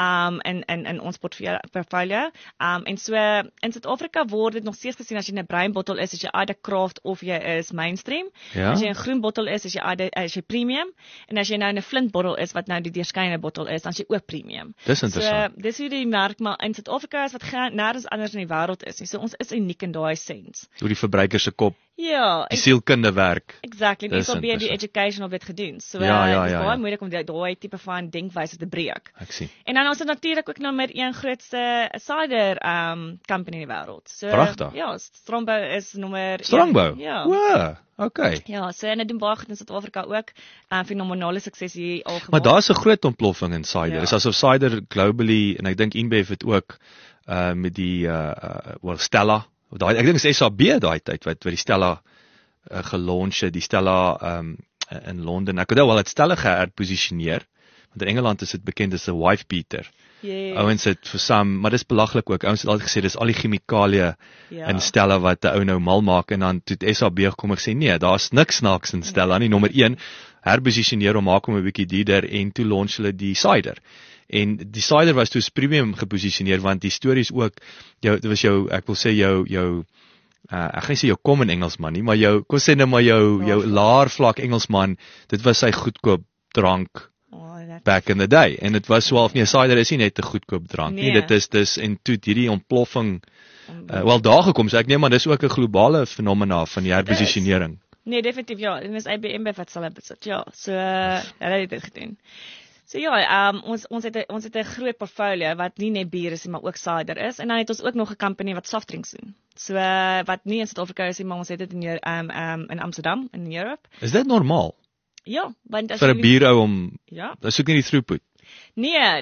in ons portfolio. En so in Suid-Afrika word dit nog steeds gesien as jy 'n bruin bottel is, as jy either craft of jy is mainstream. Ja? As jy 'n groen bottel is, as jy premium. En as jy nou 'n flint bottel is wat nou die deurskynende bottel is, dan is jy ook premium. Dis interessant. So dis hoe die merk maar in Suid-Afrika is wat nêrens anders in die wêreld is nie. So ons is uniek in daai sens. Hoe die verbruiker se kop, Ja, die sielkunde werk. Exactly. Dis al die education op dit gedoen. So Ja. dis baie moeilik om daai tipe van denkwyse te breek. Ek sien. En dan ons het natuurlik ook nommer 1 grootste cider company in die wêreld. So Pragtig. ja, Strongbow is nommer 1. Strongbow. Ja. Wow, okay. Ja, so en dit doen baie goed in Suid-Afrika ook. Fenominale sukses hier al gemaak. Maar daar's 'n groot ontploffing in cider. Ja. Dis asof cider globally, en ek dink InBev het ook met die Stella. Ek dink is SAB daai tyd wat die Stella gelaunch het, die Stella in Londen. Ek het wel dit Stella geherposisioneer, want in Engeland is dit bekend as 'n wife beater. Yes. Ouens het vir some, maar dis belaglik ook. Ouens het altyd gesê dis al die chemikalieë in Stella wat 'n ou nou mal maak, en dan toe SAB gekom en gesê nee, daar's niks snaaks in Stella nie. Nommer 1 herposisioneer om maak hom 'n bietjie duurder, en toe launch hulle die cider. En die cider was toe as premium geposisioneer, want die stories ook dit was ek wil sê jou ek gaan nie sê jou common Engelsman nie, maar kom sê nou maar jou laer vlak Engelsman, dit was sy goedkoop drank back in the day. En dit was so half nie, cider is nie net 'n goedkoop drank nie, dit is en toe hierdie ontploffing daar gekom, so ek neem maar dis ook 'n globale fenomena van die herposisionering. Nee, definitief ja, en dis IBM wat sal besit. Ja, so hulle het dit gedoen. So ja, ons het 'n groot portfolio wat nie net bier is nie, maar ook cider is, en dan het ons ook nog 'n company wat softdrinks doen. So wat nie in Suid-Afrika is nie, maar ons het dit in Amsterdam in Europe. Is dit normaal? Ja, want as vir 'n bierou om dis ook nie die throughput. Nee,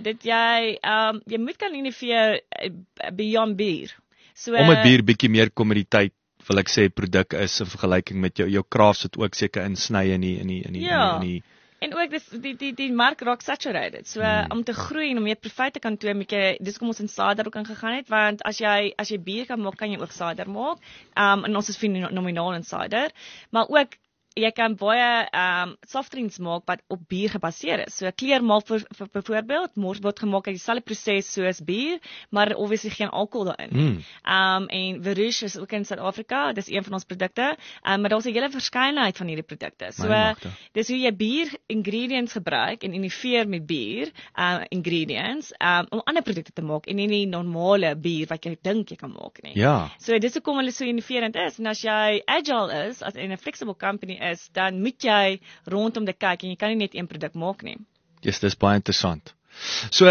jy moet kan innoveer beyond bier. So om 'n bier bietjie meer kommoditeit, wil ek sê, produk is in vergelyking met jou crafts wat ook seker insny in die en ook die mark raak saturated. So om te groei en om meer profit te kan toon, dis kom ons in cider ook ingegaan het, want as jy bier kan maak, kan jy ook cider maak. En ons is fenomenaal in cider, maar ook jy kan baie softdrinks maak wat op bier gebaseer is. So kleurmaak vir byvoorbeeld word gemaak uit dieselfde proses soos bier, maar obviously geen alkohol daarin. En Verouche is ook in Suid-Afrika, dis een van ons produkte, maar daar's 'n hele verskeidenheid van hierdie produkte. So dis hoe jy bier ingredients gebruik en innoveer met bier ingredients om ander produkte te maak en nie die normale bier wat jy dink jy kan maak nie. Ja. So dis hoekom hulle so innoverend is, en as jy agile is, as in 'n flexible company is, dan moet jy rondom dit kyk en jy kan nie net een produk maak nie. Yes, dis baie interessant. So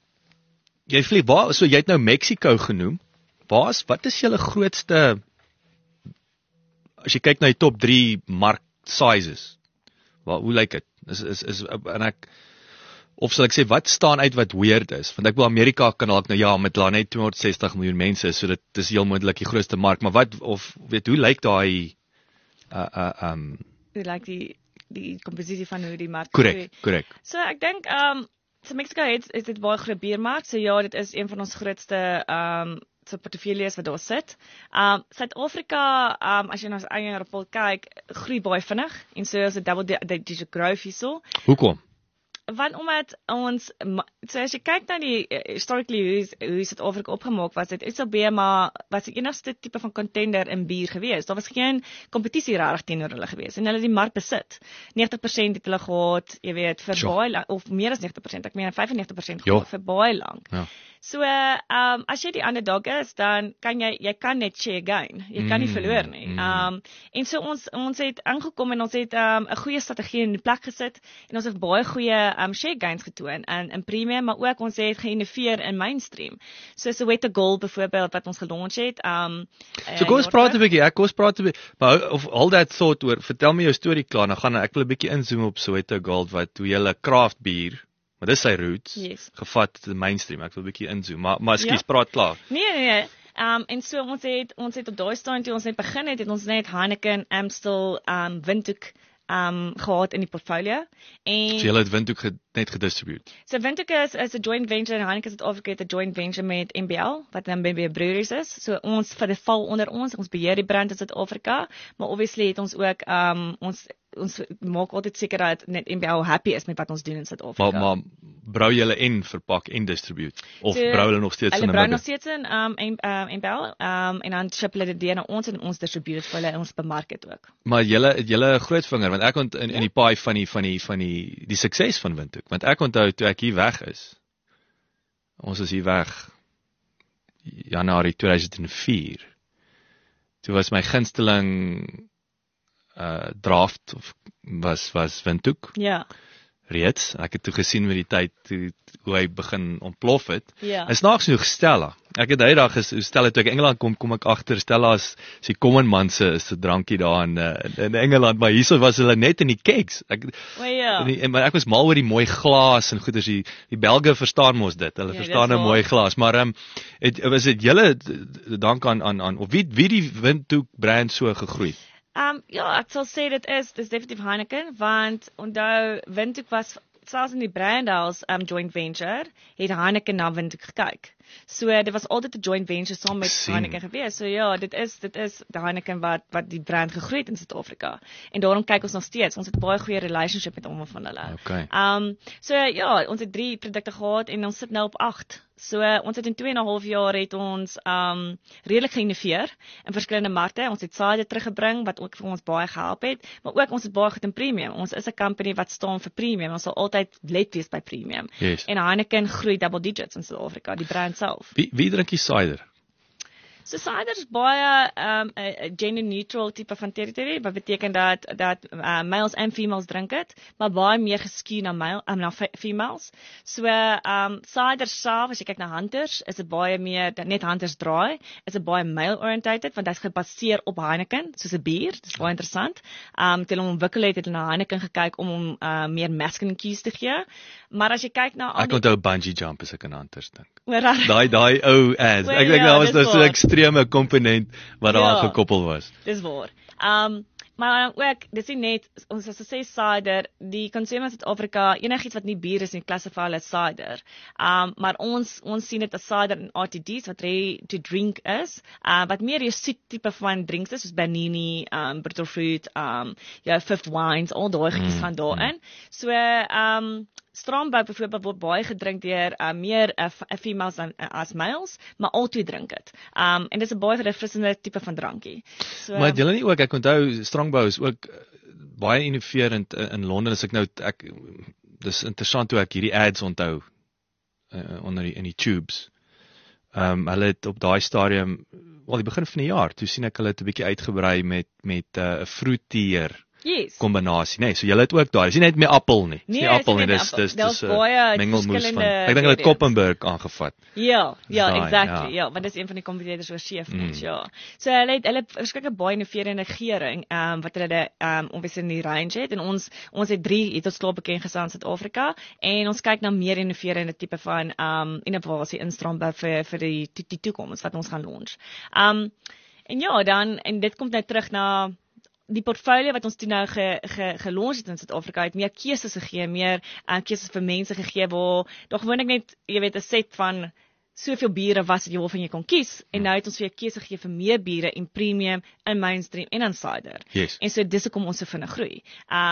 jy het nou Mexico genoem. Wat is julle grootste, as jy kyk na die top 3 mark sizes? Hoe lyk dit? Of sal ek sê, wat staan uit wat weird is? Want ek wil Amerika kan dalk nou met daar net 260 miljoen mense, so dit is heel moontlik die grootste mark, maar hoe lyk daai Hoe lyk die komposisie van hoe die mark Korrek. So ek dink so Mexico is dit baie groot biermark, so ja, dit is een van ons grootste so portefeuilles wat daar sit. Suid-Afrika, as jy na ons eie rapport kyk, groei baie vinnig, en so is dit double digit growth hierso. Hoekom? omdat ons, so as jy kyk na die historically hoe Suid-Afrika opgemaak was, het SAB maar was die enigste tipe van contender in bier gewees. Daar was geen kompetisie regtig teenoor hulle gewees en hulle het die mark besit. 90% het hulle gehad, jy weet, vir baie lank, of meer as 90%, ek meen 95% gehad vir baie lank. Ja. So, as jy die underdog is, dan kan jy kan net share gain. Jy kan nie verloor nie. En so ons het aangekom en ons het 'n goeie strategie in die plek gesit en ons het baie goeie share gains getoon in premium, maar ook ons het geïnnoveer in mainstream. So Soweto Gold byvoorbeeld wat ons gelaunch het. So kom ons praat 'n bietjie, maar of all that thought oor, vertel my jou storie klaar, dan gaan ek wil 'n bietjie inzoom op Soweto Gold wat hoe jy craft bier, maar dis sy roots, gevat die mainstream. Ek wil 'n bietjie inzoom, maar skus, praat klaar. Nee. En so ons het op daai stadium toe ons net begin het ons net Heineken, Amstel, Windhoek gehad in die portfolio. En so jy het Windhoek net gedistribute. So Windhoek is 'n joint venture en Heineken Suid-Afrika het 'n joint venture met MBL wat dan by breweries is. So ons vir die val onder ons beheer die brand in Suid-Afrika, maar obviously het ons ook ons maak altyd seker dat net MBL happy is met wat ons doen in Suid-Afrika. Maar brou julle en verpak en distribute of so, brou hulle nog steeds in 'n Hulle brou nog steeds in MBL en dan ship hulle dit na ons en ons distribute vir hulle en ons bemark dit ook. Maar julle 'n groot vinger want ek in die paai van die sukses van Windhoek. Want ek onthou toe ek hier weg is. Ons is hier weg Januarie 2004. Toe was my gunsteling draft was Windhoek. Ja. Reeds. Ek het toe gesien met die tyd hoe hy begin ontplof het. Ja. En snaaks genoeg Stella. Ek het eendag Stella toe ek Engeland kom ek agter Stella is die common man se drankie daar in Engeland, maar hierso was hulle net in die kegs. Maar ek was mal oor die mooi glas en goeders die Belge verstaan mos dit. Hulle verstaan 'n mooi glas, maar was dit julle dank aan of wie die Windhoek brand so gegroei? Ja, ek sal sê dit is definitief Heineken, want onthou Windhoek was selfs in die brandhouse joint venture, het Heineken na Windhoek gekyk. So dit was altyd 'n joint venture saam met Heineken gewees. So ja, dit is die Heineken wat die brand gegroei het in Suid-Afrika. En daarom kyk ons nog steeds. Ons het baie goeie relationship met almal van hulle. Okay. So ja, ons het 3 produkte gehad en ons sit nou op 8. So ons het in 2,5 jaar het ons redelik geïnnoveer in verskillende markte. Ons het cider teruggebring wat ook vir ons baie gehelp het, maar ook ons het baie goed in premium. Ons is 'n company wat staan vir premium. Ons sal altyd let wees by premium. Yes. En Heineken groei double digits in Suid-Afrika, die brand self. Wie drink die cider? So cider is baie 'n gender neutral tipe van territory, wat beteken dat males en females drink dit, maar baie meer geskew na females. So cider self, as jy kyk na Hunters, is dit baie meer net Hunters Dry, is dit baie male oriented want dit is gebaseer op Heineken, soos 'n bier. Dit is baie interessant. Toe hulle ontwikkel het hulle na Heineken gekyk om hom meer masculine cues te gee. Maar as jy kyk na ek onthou bungee jump as ek aan Hunters dink. Daai ou ads. Ek dink daar was so 'n ekstreme komponent wat daar gekoppel was. Dis waar. Maar ook, dis nie net, ons as sê cider, die consumer in Suid-Afrika, enigiets wat nie bier is nie, klassify hulle as cider. Maar ons sien dit as cider en RTDs, wat ready to drink is, wat meer jou soet tipe van drinks is, soos Bernini, Bitterfruit, Fifth Wines, al daai goedjies gaan daarin. So, Strongbow byvoorbeeld word baie gedrink deur meer females as males, maar al twee drink dit. En dit is 'n baie refreshende tipe van drankie. So, maar julle nie ook, ek onthou Strongbow is ook baie innoverend in Londen, as dis interessant hoe ek hierdie ads onthou in die tubes. Hulle het op daai stadium, die begin van die jaar, toe sien ek hulle het 'n bietjie uitgebrei met 'n fruitier kombinasie, nee, so julle het ook daar, dis nie net met appel nie, dis nie appel nie, dis mengelmoes van, ek dink hulle het Koppenberg aangevat. Ja, exactly, ja, want dis een van die competitors oor Chef, ja. So hulle verskeie baie innoverende regering, wat hulle obviously in die range het, en ons het 3, het ons klaar bekend gestaan in Suid-Afrika, en ons kyk na meer innoverende tipe van innovasie in Strongbow vir die toekoms wat ons gaan launch. En ja, en dit kom nou terug na die portfolio wat ons toe nou gelaunch het in Suid-Afrika, het meer keuses gegee, meer keuses vir mense gegee, waar, daar gewoonlik net, jy weet, 'n set van soveel biere was wat jy waarvan jy kon kies, en nou het ons vir jou keuse gegee vir meer biere en premium, en mainstream en in cider. Yes. En so dis hoekom ons so vinnig groei.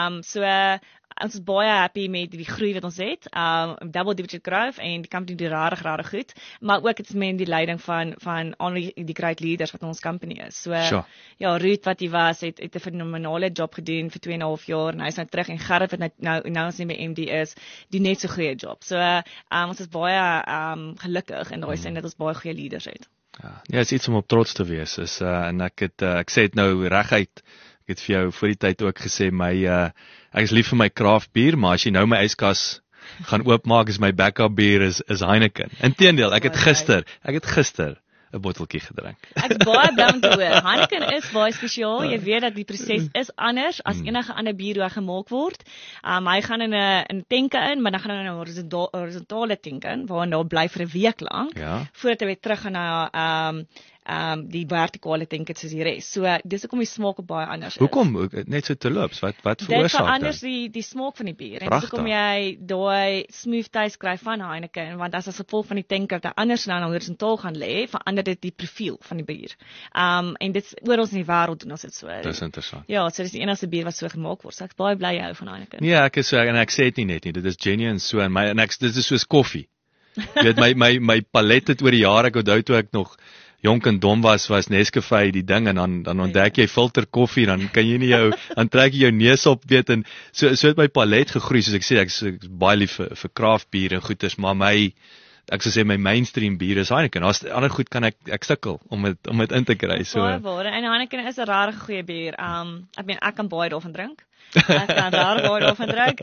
Ons is baie happy met die groei wat ons het, double digit growth, en die company doen rarig goed, maar ook het met die leiding van al die great leaders wat in ons company is. So, Sure. ja, Ruud wat hy was, het 'n fenomenale job gedoen vir 2,5 jaar, en hy is nou terug, en Gerrit wat nou ons nie meer MD is, doen net so goeie job. So, ons is baie gelukkig in daai sin dat ons baie goeie leaders het. Ja, is iets om op trots te wees. En ek sê dit nou reguit. Ek het vir jou voor die tyd ook gesê ek is lief vir my craft bier, maar as jy nou my yskas gaan oopmaak, is my backup bier is Heineken. Inteendeel, ek het gister 'n botteltjie gedrink. Ek is baie bly om te hoor. Heineken is baie spesiaal. Jy weet dat die proses is anders as enige ander bier wat gemaak word. Hy gaan in 'n tanke in, maar dan gaan hy in 'n horisontale tank in, waar hy bly vir 'n week lank, voordat hy weer terug gaan na die vertikale tank soos die res. So dis hoekom die smaak baie anders is. Hoekom net so terloops? Wat veroorsaak dit? Dit verander die smaak van die bier. En dis hoekom jy daai smooth taste kry van Heineken, want as gevolg van die tanker te anders dan horisontaal gaan lê, verander dit die profiel van die bier. En dit oral in die wêreld doen ons dit so. Dis interessant. Ja, so dis die enigste bier wat so gemaak word. So ek is baie bly jy hou van Heineken. Nee, ek is so, en ek sê dit nie net nie. Dit is genuine so dit is soos koffie. Jy weet my palet het oor die jare, ek onthou toe ek nog jonk en dom was Nescafé die ding, en dan ontdek jy filter koffie, dan kan jy nie dan trek jy jou neus op, weet, en so het my palet gegroei, soos ek sê, ek is baie lief vir craft bier en goeders, maar ek sou sê my mainstream bier is Heineken. As ander goed kan ek sukkel om dit in te kry. So baie waar, en Heineken is 'n rare goeie bier. Ek kan baie daarvan drink. Ek kan baie daarvan drink.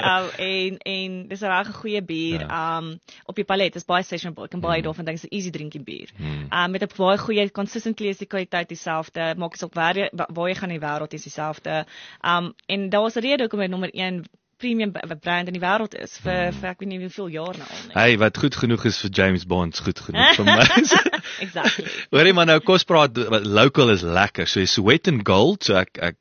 En dis 'n rare goeie bier. Op die palet is baie sessionable. Ek kan baie daarvan drink. Dis 'n easy drinking bier. Met 'n baie goeie consistently is die kwaliteit dieselfde. Maak dit op waar jy gaan in die wêreld is dieselfde. En daar was 'n rede hoekom hy nommer 1 premium brand in die wêreld is vir ek weet nie hoeveel jaar nou al nie. Hey, wat goed genoeg is vir James Bond, goed genoeg vir my. Exactly. Hoorie maar nou, kos praat, local is lekker. So Sweat and Gold, so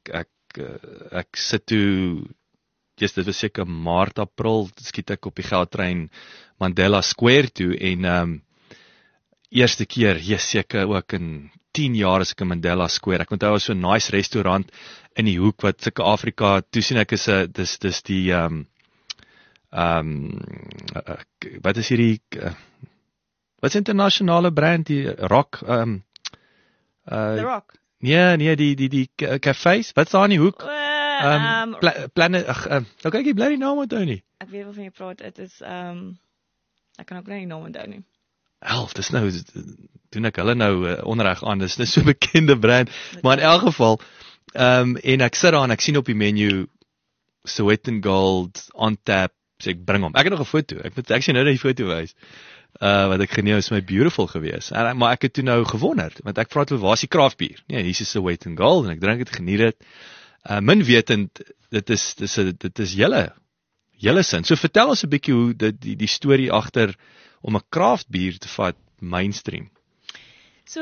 ek sit toe, dit was seker Maart, April, skiet ek op die Goudtrein Mandela Square toe, en eerste keer, seker ook in 10 jaar as ek in Mandela Square. Ek onthou was so 'n nice restaurant in die hoek wat sulke Afrika, toe sien ek is dis die wat is hierdie wat is internasionale brand, die Rock The Rock. Nee, die cafés, wat's daar in die hoek? Planet, nou kyk jy bly die naam onthou nie. Ek weet waarvan jy praat, dit is ek kan ook nie die naam onthou nie. Dis nou, doen ek hulle nou onreg aan, dis so 'n bekende brand, maar in elk geval, en ek sit daar en ek sien op die menu, Sweat and Gold, on tap, so ek bring hom, ek het nog 'n foto, ek sien nou die foto wys, wat ek geneem, is my beautiful gewees, maar ek het toe nou gewonder, want ek vra toe, waar is die craft bier? Nee, hier is Sweat and Gold, en ek drink het, geniet het, min wetend, dit is julle sin, so vertel ons 'n bietjie hoe die storie agter om 'n craft bier te vat mainstream. So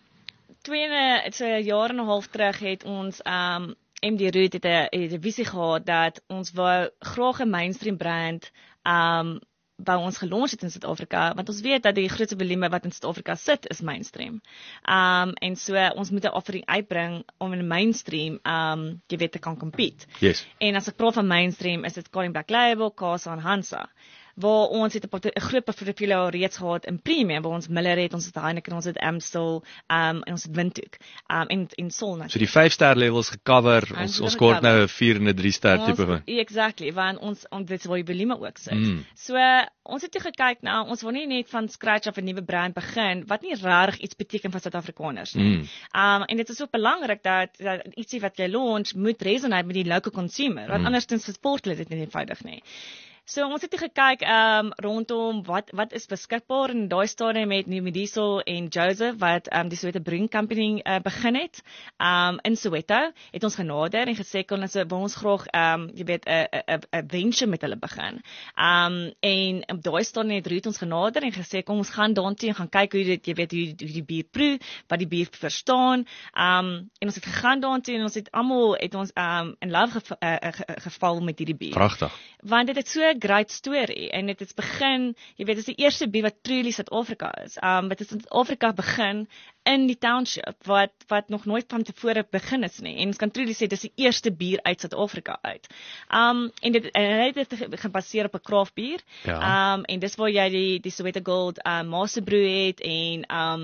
'n jaar en 'n half terug het ons MD Ruud het 'n visie gehad dat ons wou graag 'n mainstream brand by ons gelons het in Suid-Afrika, want ons weet dat die grootste volume wat in Suid-Afrika sit is mainstream. En so ons moet 'n offering uitbring om in mainstream jy weet te kan compete. Yes. En as ek praat van mainstream is dit Carling Black Label, Casa en Hansa, waar ons het 'n groot portfolio reeds gehad in premium, waar ons Miller het, ons het Heineken, ons het Amstel, en ons het Windhoek, en Sol natuurlik. So die 5-ster levels gecover, ons kort nou 'n 4 en 'n 3-ster tipe van. Exactly, want ons dit waar die volume ook sit. So ons het toe gekyk nou, ons wil nie net van scratch af 'n nuwe brand begin wat nie regtig iets beteken vir Suid-Afrikaners nie. En dit is so belangrik dat ietsie wat jy launch moet resonate met die local consumer, want andersins support hulle dit nie eenvoudig nie. So ons het gekyk rondom wat is beskikbaar in daai stadium met Numidiesel en Joseph wat die Soweto Brewing Company begin het in Soweto, het ons genader en gesê kon ons graag jy weet 'n venture met hulle begin. En op daai stadium het Ruud ons genader en gesê kom ons gaan daartoe en gaan kyk hoe dit jy weet hoe die bier proe, wat die bier verstaan. En ons het gegaan daartoe en ons het almal in love geval met hierdie bier. Pragtig. Want dit het so great story en dit is begin, jy weet, dit is die eerste bier wat truly Suid-Afrika is. Dit is Suid-Afrika begin in die township wat nog nooit van tevore begin is nie. En ons kan truly sê dis die eerste bier uit Suid-Afrika uit. En hy het dit gebaseer op 'n craft bier. Ja. En dis waar jy die Soweto Gold Master Brew het en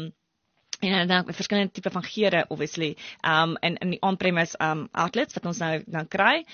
dan verskillende tipe van geure obviously in die on-premise outlets wat ons nou kry.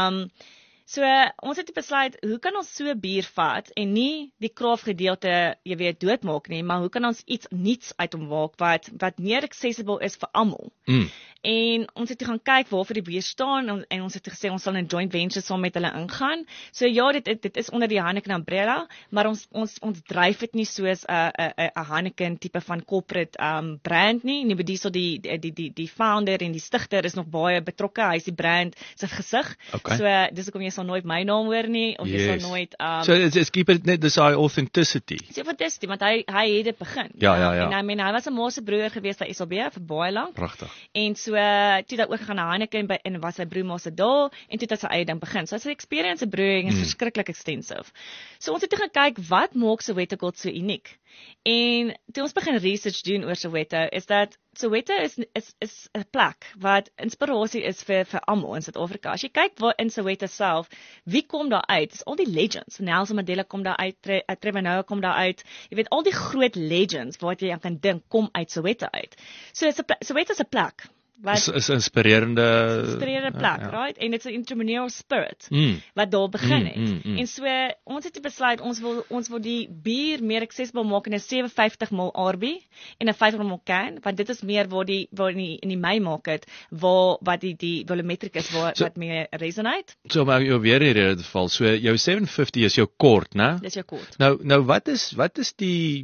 So ons het besluit, hoe kan ons so bier vat en nie die craft gedeelte, jy weet, doodmaak nie, maar hoe kan ons iets nuuts uit hom maak wat meer accessible is vir almal. En ons het gaan kyk waarvoor die bier staan en ons het gesê ons sal 'n joint venture saam met hulle ingaan. So ja, dit is onder die Heineken umbrella, maar ons dryf dit nie soos 'n Heineken tipe van corporate brand nie. Nebediso die founder en die stigter is nog baie betrokke. Hy is die brand se gesig. Okay. So dis hoekom jy sal nooit my naam hoor nie of jy sal nooit So it's keep it net this authenticity. So fantasties, want hy het dit begin. Ja. En I mean, hy was 'n master broer geweest by SAB vir baie lank. Pragtig. En so toe dat ook gaan na Heineken en was hy broermaster daar en toe het hy sy eie ding begin. So sy experience in brewing is verskriklik extensive. So ons het toe gekyk wat maak Soweto Gold so uniek. En toe ons begin research doen oor Soweto is dat Soweto is 'n plek wat inspirasie is vir almal in Suid-Afrika. As jy kyk waar in Soweto self, wie kom daar uit? Dis al die legends. Nelson Mandela kom daar uit, Trevor Noah kom daar uit. Jy weet al die groot legends wat jy aan kan dink kom uit Soweto uit. So Soweto is 'n plek is 'n inspirerende plek, right? En it's an entrepreneurial spirit wat daar begin het. En so ons het besluit ons wil die bier meer accessible maak in 'n 750 ml RB en 'n 500 ml can, want dit is meer waar in die May market wat die volumetric is wat meer resonate. So maar jy weer in hierdie geval, so jou 750 is jou kort, né? Dis jou kort. Nou wat is die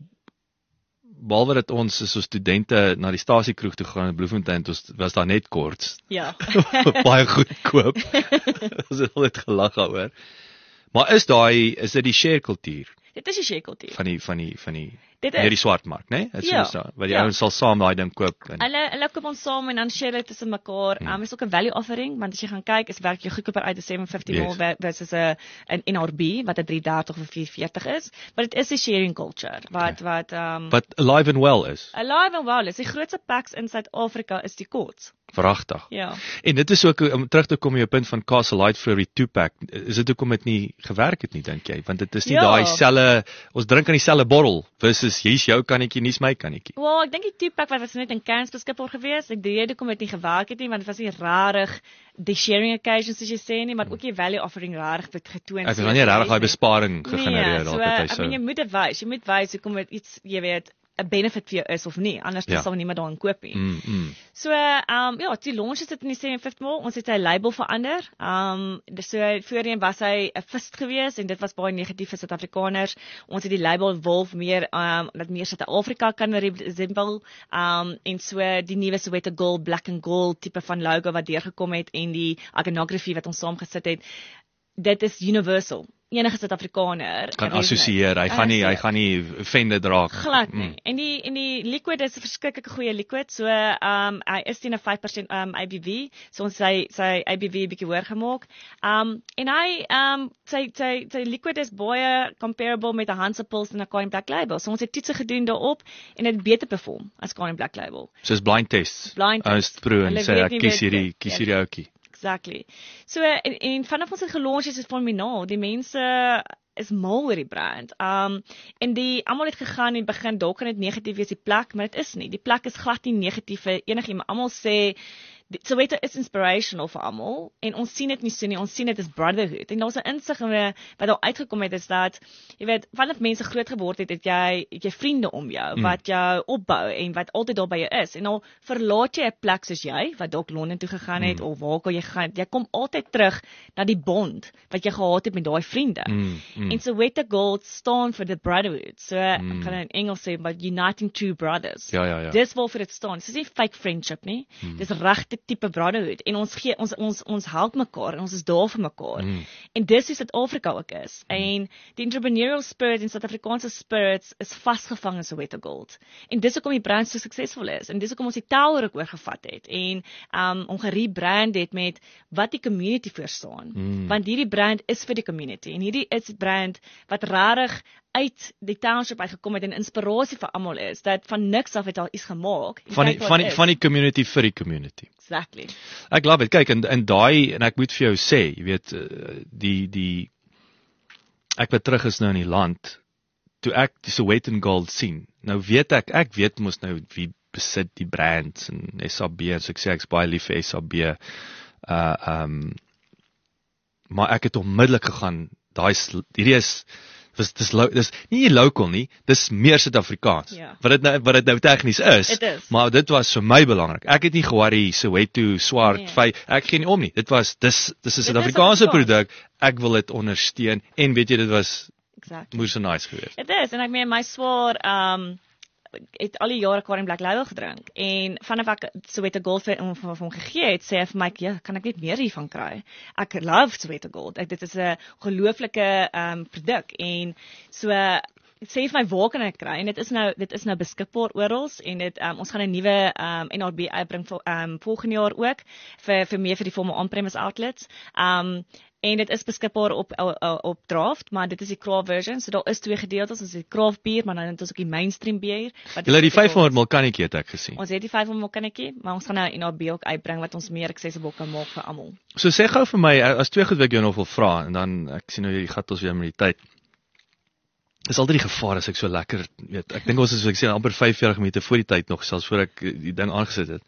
behalwe dat ons so studente na die stasiekroeg toe gaan in Bloemfontein, was daar net korts. Ja. Baie goedkoop. Ons het altyd gelag daaroor. Maar is dit die share kultuur? Dit is die share kultuur. Van die swartmark, né? Dit is so, wat die ouens sal saam daai ding koop. Hulle koop ons saam en dan share hulle tussen mekaar. Is ook 'n value offering, want as jy gaan kyk, is werk jy goedkoper uit 'n 750 ml versus 'n NRB wat 'n 330 of 440 is. Maar dit is 'n sharing culture wat alive and well is. Alive and well is. Die grootste packs in Suid-Afrika is die Courts. Verragtig. Ja. En dit is ook om terug te kom op jou punt van Castle Light Brewery 2-pack. Is dit hoekom dit nie gewerk het nie, dink jy? Want dit is nie daai selfe, ons drink aan dieselfde bottel versus hier's jou kannetjie, nie's my kannetjie. Wel, ek dink die 2-pack was net in cans beskikbaar geweest. Ek dink hoekom dit nie gewerk het nie, want dit was nie rarig die sharing occasions as jy sê nie, maar ook die value offering rarig het getoon. Ek het nou nie rarig daai besparing gegenereer altyd so. Jy moet dit wys. Jy moet wys hoekom dit iets, jy weet, 'n benefit vir jou is of nie, anders sal niemand daarin koop nie. So die launch is dit in die 750 ml, ons het sy label verander. So voorheen was hy 'n fist geweest en dit was baie negatief vir Suid-Afrikaners. Ons het die label wolf meer dat meer Suid-Afrika kan resemble. En so die nuwe Soweto Gold, black and gold tipe van logo wat deurgekom het en die iconography wat ons saamgesit het. Dit is universal. Enige Suid-Afrikaner kan assosieer. Hy gaan nie offended raak. Glad nie. En die liquid is 'n verskriklike goeie liquid. So hy is teen 'n 5% ABV. So ons sy ABV bietjie hoër gemaak. En hy sy liquid is baie comparable met 'n Hansapils en 'n Carling Black Label. So ons het toetse gedoen daarop en dit beter perform as Carling Black Label. So is blind tests. Ons proe en sê ek kies hierdie ouetjie. Exactly. So en vanaf ons het gelunch is dit fenomenaal. Die mense is mal oor die brand. En almal het gegaan in die begin dalk kan dit negatief wees die plek, maar dit is nie. Die plek is glad nie negatief vir enigiemand. Almal sê Soweto is inspirational vir almal en ons sien dit nie so nie, ons sien dit as brotherhood. En daar's 'n insig wat daar uitgekom het is dat jy weet, vanaf mense groot geword het jy vriende om jou wat jou opbou en wat altyd daar by jou is. En nou verlaat jy 'n plek soos jy wat dalk Londen toe gegaan het of waar ook al jy gaan, jy kom altyd terug na die bond wat jy gehad het met daai vriende. En Soweto Gold staan vir the brotherhood. So ek gaan in Engels sê but uniting two brothers. Ja. Dis waarvoor dit staan. Dit is nie fake friendship nie. Dis regte tipe brotherhood en ons help mekaar en ons is daar vir mekaar. En dis hoe Suid-Afrika ook is. En die entrepreneurial spirit en Suid-Afrikaanse spirits is vasgevang in Soweto Gold. En dis hoekom die brand so suksesvol is en dis hoekom ons die tower ook oorgevat het en om gerebrand het met wat die community voorstaan. Want hierdie brand is vir die community en hierdie is brand wat rarig uit die township uitgekom het en inspirasie vir almal is, dat van niks af het al iets gemaak. Van die community vir die community. Exactly. Ek love it. Kyk, en daai, en ek moet vir jou sê, jy weet, ek wat terug is nou in die land, toe ek die Soweto Gold sien, nou weet ek weet mos nou wie besit die brands en SAB, en so ek sê ek's baie lief vir SAB, maar ek het onmiddellik gegaan, hierdie is, dis nie local nie, dis meer Suid-Afrikaans. Ja. Wat dit nou tegnies is, maar dit was vir my belangrik. Ek het nie geworry Soweto swart, ek gee nie om nie. Dis 'n Suid-Afrikaanse produk. Ek wil dit ondersteun en weet jy dit was moeise nice geweest. Dit is en ek meen my swaar het al die jare Karen Black Label gedrink en vanaf ek Soweto Gold vir hom gegee het, sê hy vir my, ja, kan ek net meer hiervan kry? Ek love Soweto Gold. Dit is 'n gelooflike produk en so sê vir my waar kan ek kry en dit is nou beskikbaar oral en ons gaan 'n nuwe NRB uitbring volgende jaar ook vir meer vir die former on-premise outlets. En dit is beskikbaar op draft, maar dit is die craft version, so daar is twee gedeeltes, ons het die craft bier, maar dan het ons ook die mainstream bier. Julle die 500 ml kannetjie het ek gesien. Ons het die 500 ml kannetjie, maar ons gaan nou NRB ook uitbring wat ons meer accessible kan maak vir almal. So sê gou vir my, as twee goed wat ek jou nog wil vra, en dan, ek sien nou jy gat ons weer met die tyd. Is altyd die gevaar as ek so lekker, weet, ek dink ons is, ek sê, amper 45 minute voor die tyd nog, selfs voor ek die ding aangesit het.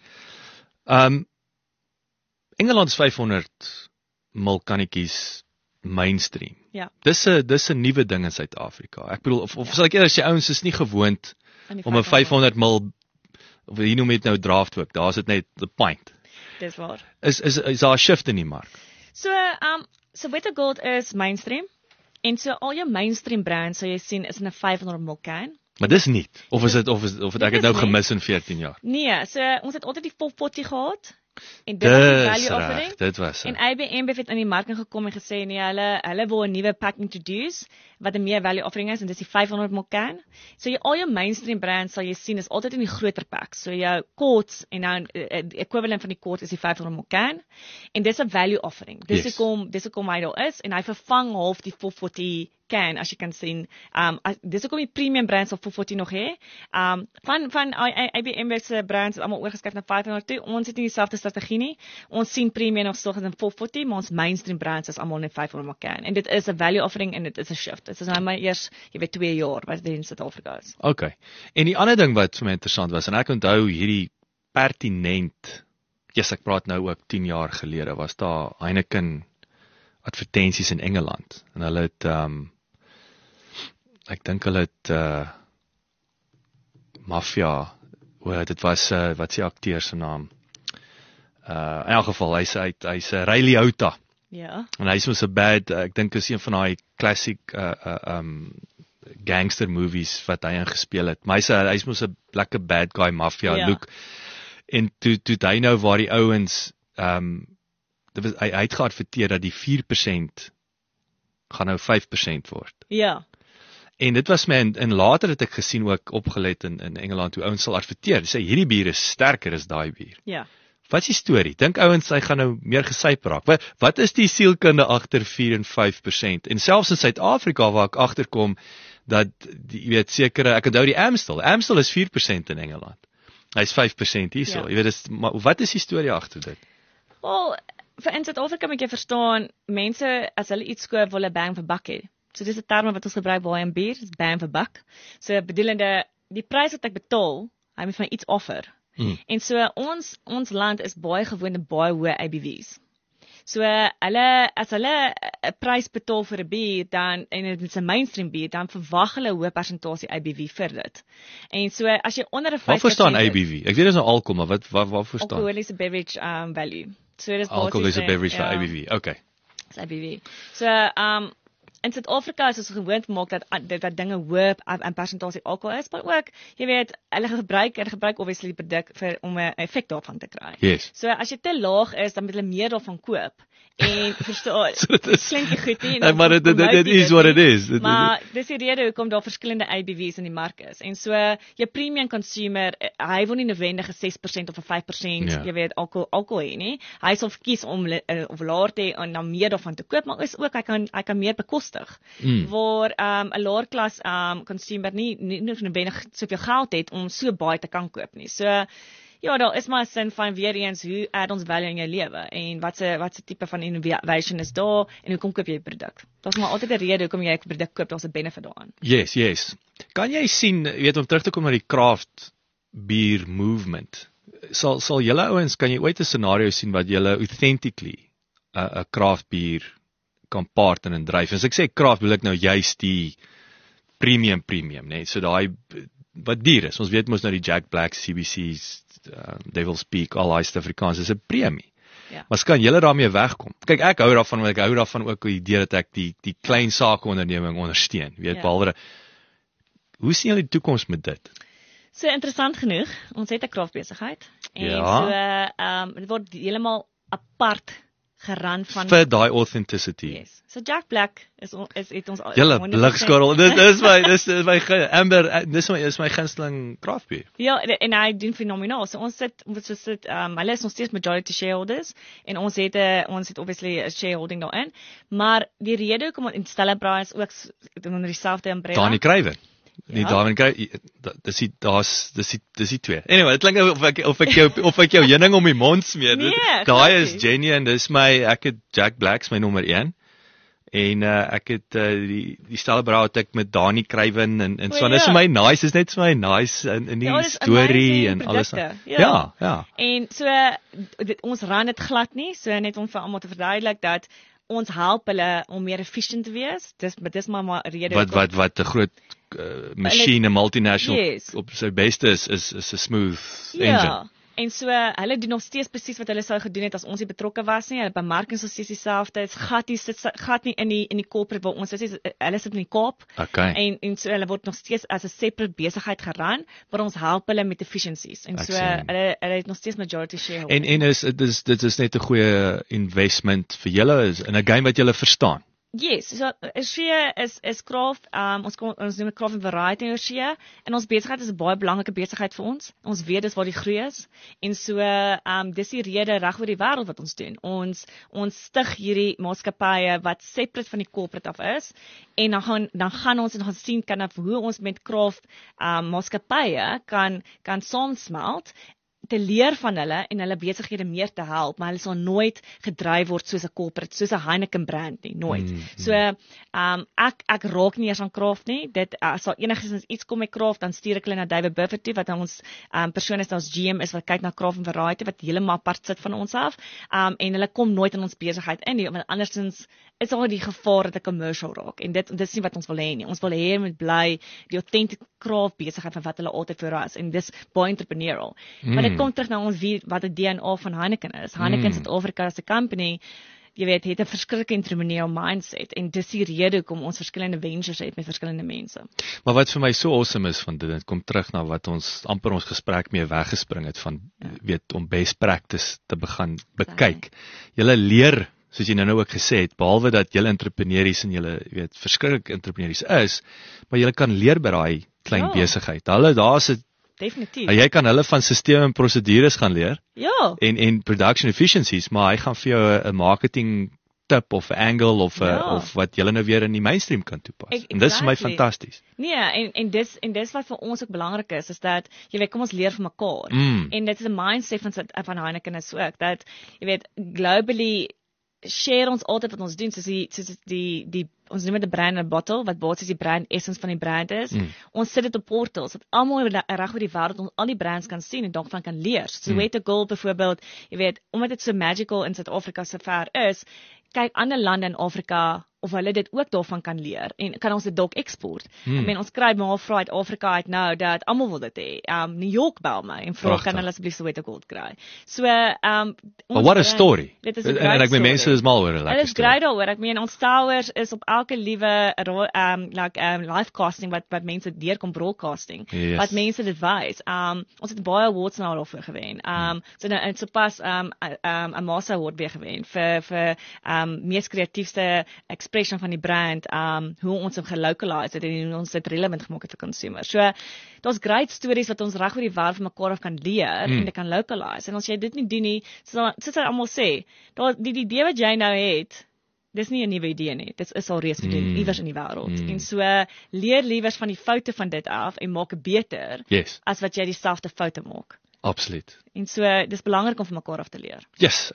Engeland is 500 ml kannetjies mainstream. Ja. Dis 'n nuwe ding in Suid-Afrika. Ek bedoel, of sal ek eerder sê ouens is nie gewoond om 'n 500 ml, of hier noem dit nou draft ook, daar is dit net the pint. Dis waar. Is daar 'n shift in die mark? So, Soweto Gold is mainstream, en so al jou mainstream brands, sal jy sien, is in 'n 500 ml can. Maar dis nie, of het ek het nou gemis in 14 jaar? Nee, so ons het altyd die 440 gehad, en dit was die value offering. Dit was en AB InBev het in die mark gekom en gesê, nee, hulle wil 'n nuwe pack introduce, wat 'n meer value offering is, en dis die 500 ml can. So al jou mainstream brands sal jy sien, is altyd in die groter packs. So jou Courts, en dan die equivalent van die Court is die 500 ml can, en dis 'n value offering. Dis hoekom hy daar is, en hy vervang half die 440 can, as jy kan sien. Dis hoekom die premium brands op 440 nog hê. Van AB InBev se brands is almal oorgeskuif na 500 toe. Ons het nie dieselfde strategie nie. Ons sien premium nog steeds in 440, maar ons mainstream brands is almal net 500 ml can. En dit is 'n value offering en dit is 'n shift. Dit is nou maar eers, jy weet, 2 jaar wat dit in Suid-Afrika is. Okay. En die ander ding wat vir my interessant was, en ek onthou hierdie pertinent, ek praat nou ook 10 jaar gelede, was daar Heineken advertensies in Engeland. En hulle het ek dink hulle het Mafia, dit was wat se akteur se naam? In elk geval, hy's Ray Liotta. Ja. En hy's mos 'n bad, ek dink is een van daai classic gangster movies wat hy ingespeel het. Maar hy's mos 'n lekker bad guy mafia look. En toe hy nou waar die ouens hy het geadverteer dat die 4% gaan nou 5% word. Ja. En dit was my, en later het ek gesien ook opgelet in Engeland, hoe ouens sal adverteer, sê hierdie bier is sterker as daai bier. Ja. Wat is die storie? Dink ouens hy gaan nou meer gesyp raak. Wat is die sielkunde agter 4 en 5%? En selfs in Suid-Afrika waar ek agterkom dat jy weet sekere, ek onthou die Amstel is 4% in Engeland. Hy's 5% hierso. Ja. Jy weet maar wat is die storie agter dit? Wel, vir in Suid-Afrika moet jy verstaan, mense as hulle iets koop, wil hulle bang vir buck hê. So dis 'n term wat ons gebruik baie in bier, is bang vir buck. So bedoelende die prys wat ek betaal, hy moet my iets offer. En so ons land is baie gewoond aan baie hoë ABV's. So as hulle 'n prys betaal vir 'n bier, dan en dit is 'n mainstream bier, dan verwag hulle 'n hoë persentasie ABV vir dit. En so as jy onder 'n 5% Wat verstaan ABV? Ek weet dit is nou alkohol, maar wat verstaan? Alcoholic beverage value. So dis alcoholic beverage vir ABV. Okay. Dis ABV. So in Suid-Afrika is ons gewoond gemaak dat dinge hoë in persentasie alkohol is, maar ook, jy weet, hulle gebruik obviously die produk om 'n effek daarvan te kry. Yes. So as jy te laag is, dan moet hulle meer daarvan koop. En verstaan, klink nie goed nie. Maar dit is what it is. Maar dis die rede hoekom daar verskillende ABV's in die mark is. En so, jou premium consumer, hy wil nie noodwendig 'n 6% of 'n 5%, jy weet, alkohol hê nie. Hy sal kies om of laer te en dan meer daarvan te koop, maar is ook hy kan meer bekostig. Waar 'n laer klas consumer nie noodwendig soveel geld het om so baie te kan koop nie. So ja, daar is maar 'n sin van weer eens hoe add ons value in jou lewe en wat se tipe van innovation is daar en hoekom koop jy 'n produk? Daar's maar altyd 'n rede hoekom jy 'n produk koop, daar's 'n benefit daaraan. Yes. Kan jy sien, weet om terug te kom na die craft beer movement. Sal julle ouens, kan jy ooit 'n scenario sien wat julle authentically 'n craft beer kan partner en dryf? As ek sê craft, wil ek nou juist die premium, né? So daai wat duur is. Ons weet mos nou die Jack Black, CBC's, Devil's Peak, al daai Suid-Afrikaans is 'n premie. Ja. Maar kan julle daarmee wegkom? Kyk, ek hou daarvan, want ek hou daarvan ook die idee dat ek die klein sakeonderneming ondersteun, weet, behalwe. Hoe sien julle die toekoms met dit? So interessant genoeg, ons het 'n kraftbesigheid en dit word heeltemal apart geran van vir daai authenticity. Yes. So Jack Black het ons julle blikskorrel. Dis my Amber, dis my gunsteling kraftbeer. Ja, en hy doen fenomenaal. So ons sit hulle is nog steeds majority shareholders en ons het obviously 'n shareholding daarin, maar die rede hoekom in Stella Braai is ook onder dieselfde umbrella. Dani Kruiven. Nie daarin kry dis die twee. Anyway, dit klink of ek jou heuning om die mond smeer. Daai is genuine. Dis ek het Jack Black's my nommer 1. En ek het die Stella Braai het ek met Dani Kruiven en so dis vir my nice, is net vir my nice in die storie en alles. Ja. En so ons ran dit glad nie, so net om vir almal te verduidelik dat ons help hulle om meer efficient te wees. Dis maar 'n rede wat 'n groot machine, 'n multinational op sy beste is 'n smooth engine. En so hulle doen nog steeds presies wat hulle sou gedoen het as ons nie betrokke was nie. Hulle bemarking is steeds dieselfde. Dit gat nie in die corporate waar ons is. Hulle sit in die Kaap. Okay. En so hulle word nog steeds as 'n separate besigheid geran, maar ons help hulle met efficiencies. En so hulle het nog steeds majority shareholding. En dit is net 'n goeie investment vir julle in 'n game wat julle verstaan. Yes, so Shea is craft, ons noem dit craft and variety in Shea, en ons besigheid is 'n baie belangrike besigheid vir ons. Ons weet dis waar die groei is, en so dis die rede reg oor die wêreld wat ons doen. Ons stig hierdie maatskappye wat separate van die corporate af is, en dan gaan ons en gaan sien hoe ons met craft maatskappye kan saamsmelt, te leer van hulle en hulle besighede meer te help, maar hulle sal nooit gedryf word soos 'n corporate, soos 'n Heineken brand nie, nooit. So ek raak nie eers aan craft nie. Dit sal enigstens iets kom met craft, dan stuur ek hulle na David Burford toe, wat ons persoon is, ons GM is, wat kyk na craft and variety, wat heeltemal apart sit van ons af, en hulle kom nooit in ons besigheid in nie, want andersins is al die gevaar dat 'n commercial raak, en dit is nie wat ons wil hê nie. Ons wil hê met bly die authentic craft besigheid van wat hulle altyd vir us, en dis baie entrepreneurial. Maar dit kom terug na ons wat die DNA van Heineken is. Heineken Suid-Afrika as 'n company, jy weet, het 'n verskillike entrepreneurial mindset, en dis die rede hoekom ons verskillende ventures het met verskillende mense. Maar wat vir my so awesome is van dit kom terug na wat ons amper ons gesprek mee weggespring het van weet om best practice te begin bekyk. Julle leer, soos jy nou ook gesê het, behalwe dat julle entrepreneurs en julle weet verskillike entrepreneurs is, maar julle kan leer by daai klein besigheid. Daar's 'n definitief. Jy kan hulle van stelsels en prosedures gaan leer. Ja. En production efficiencies, maar hy gaan vir jou 'n marketing tip of 'n angle of wat julle nou weer in die mainstream kan toepas. En dis vir my fantasties. Nee, en dis wat vir ons ook belangrik is dat jy weet, kom ons leer van mekaar. En dit is 'n mindset van Heineken is ook dat jy weet globally share ons altyd wat ons doen, soos die ons noem dit 'n brand in 'n bottle, wat basies die brand essence van die brand is. Ons sit dit op portals, dat almal reg oor die wêreld ons al die brands kan sien en daarvan kan leer. So Wet to Gold byvoorbeeld, jy weet, omdat dit so magical in Suid-Afrika so ver is, kyk ander lande in Afrika of hulle dit ook daarvan kan leer en kan ons dit dalk export. Ek meen ons kry maar vra uit Afrika uit nou dat almal wil dit hê. New York bel my en vra kan hulle asseblief Soweto Gold kry. So But what a story. Dit is 'n en ek meen mense is mal oor 'n lekker storie. Dit is great daaroor. Ek meen ons towers is op elke liewe live casting wat mense deurkom broadcasting. Yes. Wat mense dit wys. Ons het baie awards nou daarvoor gewen. So nou en sopas 'n Masa Award weer gewen vir mees kreatiefste expression van die brand, hoe ons hom gelocalize het en hoe ons dit relevant gemaak het vir consumers. So daar's great stories wat ons reg oor die wêreld van mekaar af kan leer en dit kan localize. En as jy dit nie doen nie, soos hulle almal sê, die idee wat jy nou het, dis nie 'n nuwe idee nie. Dit is al reeds gedoen iewers in die wêreld. En so leer liewers van die foute van dit af en maak dit beter as wat jy dieselfde foute maak. Absoluut. En so dis belangrik om van mekaar af te leer. Yes.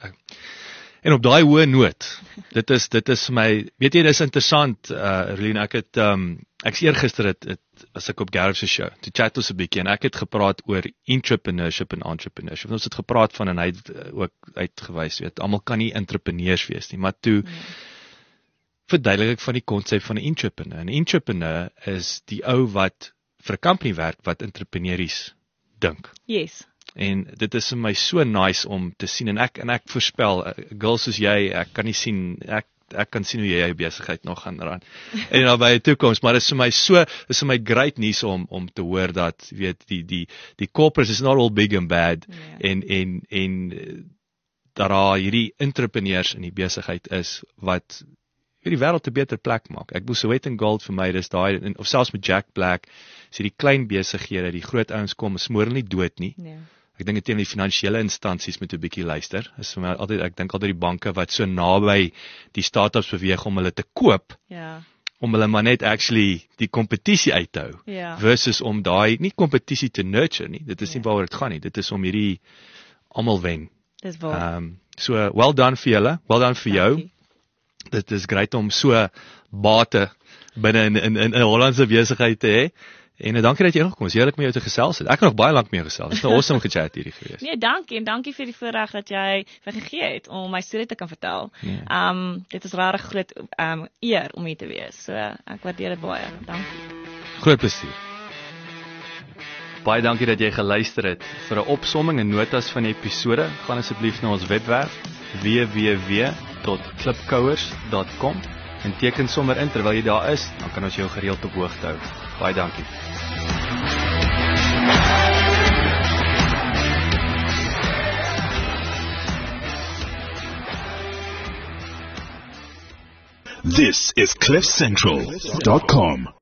En op daai hoë noot, dit is vir my, weet jy, dis interessant, Relien, ek's eergister as ek op Gareth se show, toe chat ons 'n bietjie en ek het gepraat oor entrepreneurship en entrepreneurship. Ons het gepraat van en hy het ook uitgewys, weet, almal kan nie entrepreneurs wees nie, maar toe verduidelik ek van die konsep van 'n entrepreneur. 'n Entrepreneur is die ou wat vir 'n company werk wat entrepreneurs dink. Yes. En dit is vir my so nice om te sien en ek voorspel, girls soos jy, ek kan nie sien, ek kan sien hoe jy jou besigheid nog gaan ran en dan by die toekoms, maar dit is vir my great news om te hoor dat, weet, die corporates is not all big and bad, en dat daar hierdie entrepreneurs in die besigheid is wat die wêreld 'n beter plek maak. Ek bedoel Soweto Gold vir my, dis daai, of selfs met Jack Black, sê die klein besighede, die groot ouens kom, smoor hulle nie dood nie. Ek dink teen die finansiële instansies moet 'n bietjie luister. Is vir my altyd, ek dink altyd die banke wat so naby die startups beweeg om hulle te koop, om hulle maar net actually die kompetisie uit te hou, versus om daai, nie kompetisie te nurture nie, dit is nie waaroor dit gaan nie, dit is om hierdie almal wen. Dis waar. So, well done vir julle, well done vir jou. Dit is great om so bate binne in 'n Hollandse besigheid te hê. En dankie dat jy ingekom het. Heerlik met jou te gesels het. Ek kan nog baie lank mee gesels. Dit is nou awesome gechat hierdie gewees. Nee, dankie en dankie vir die voorreg dat jy my gegee het om my storie te kan vertel. Dit is regtig groot eer om hier te wees. So ek waardeer dit baie. Dankie. Groot plesier. Baie dankie dat jy geluister het. Vir 'n opsomming en notas van die episode, gaan asseblief na ons webwerf www.klipkouers.com en teken sommer in terwyl jy daar is, dan kan ons jou gereeld op hoogte hou. Baie dankie. This is CliffCentral.com.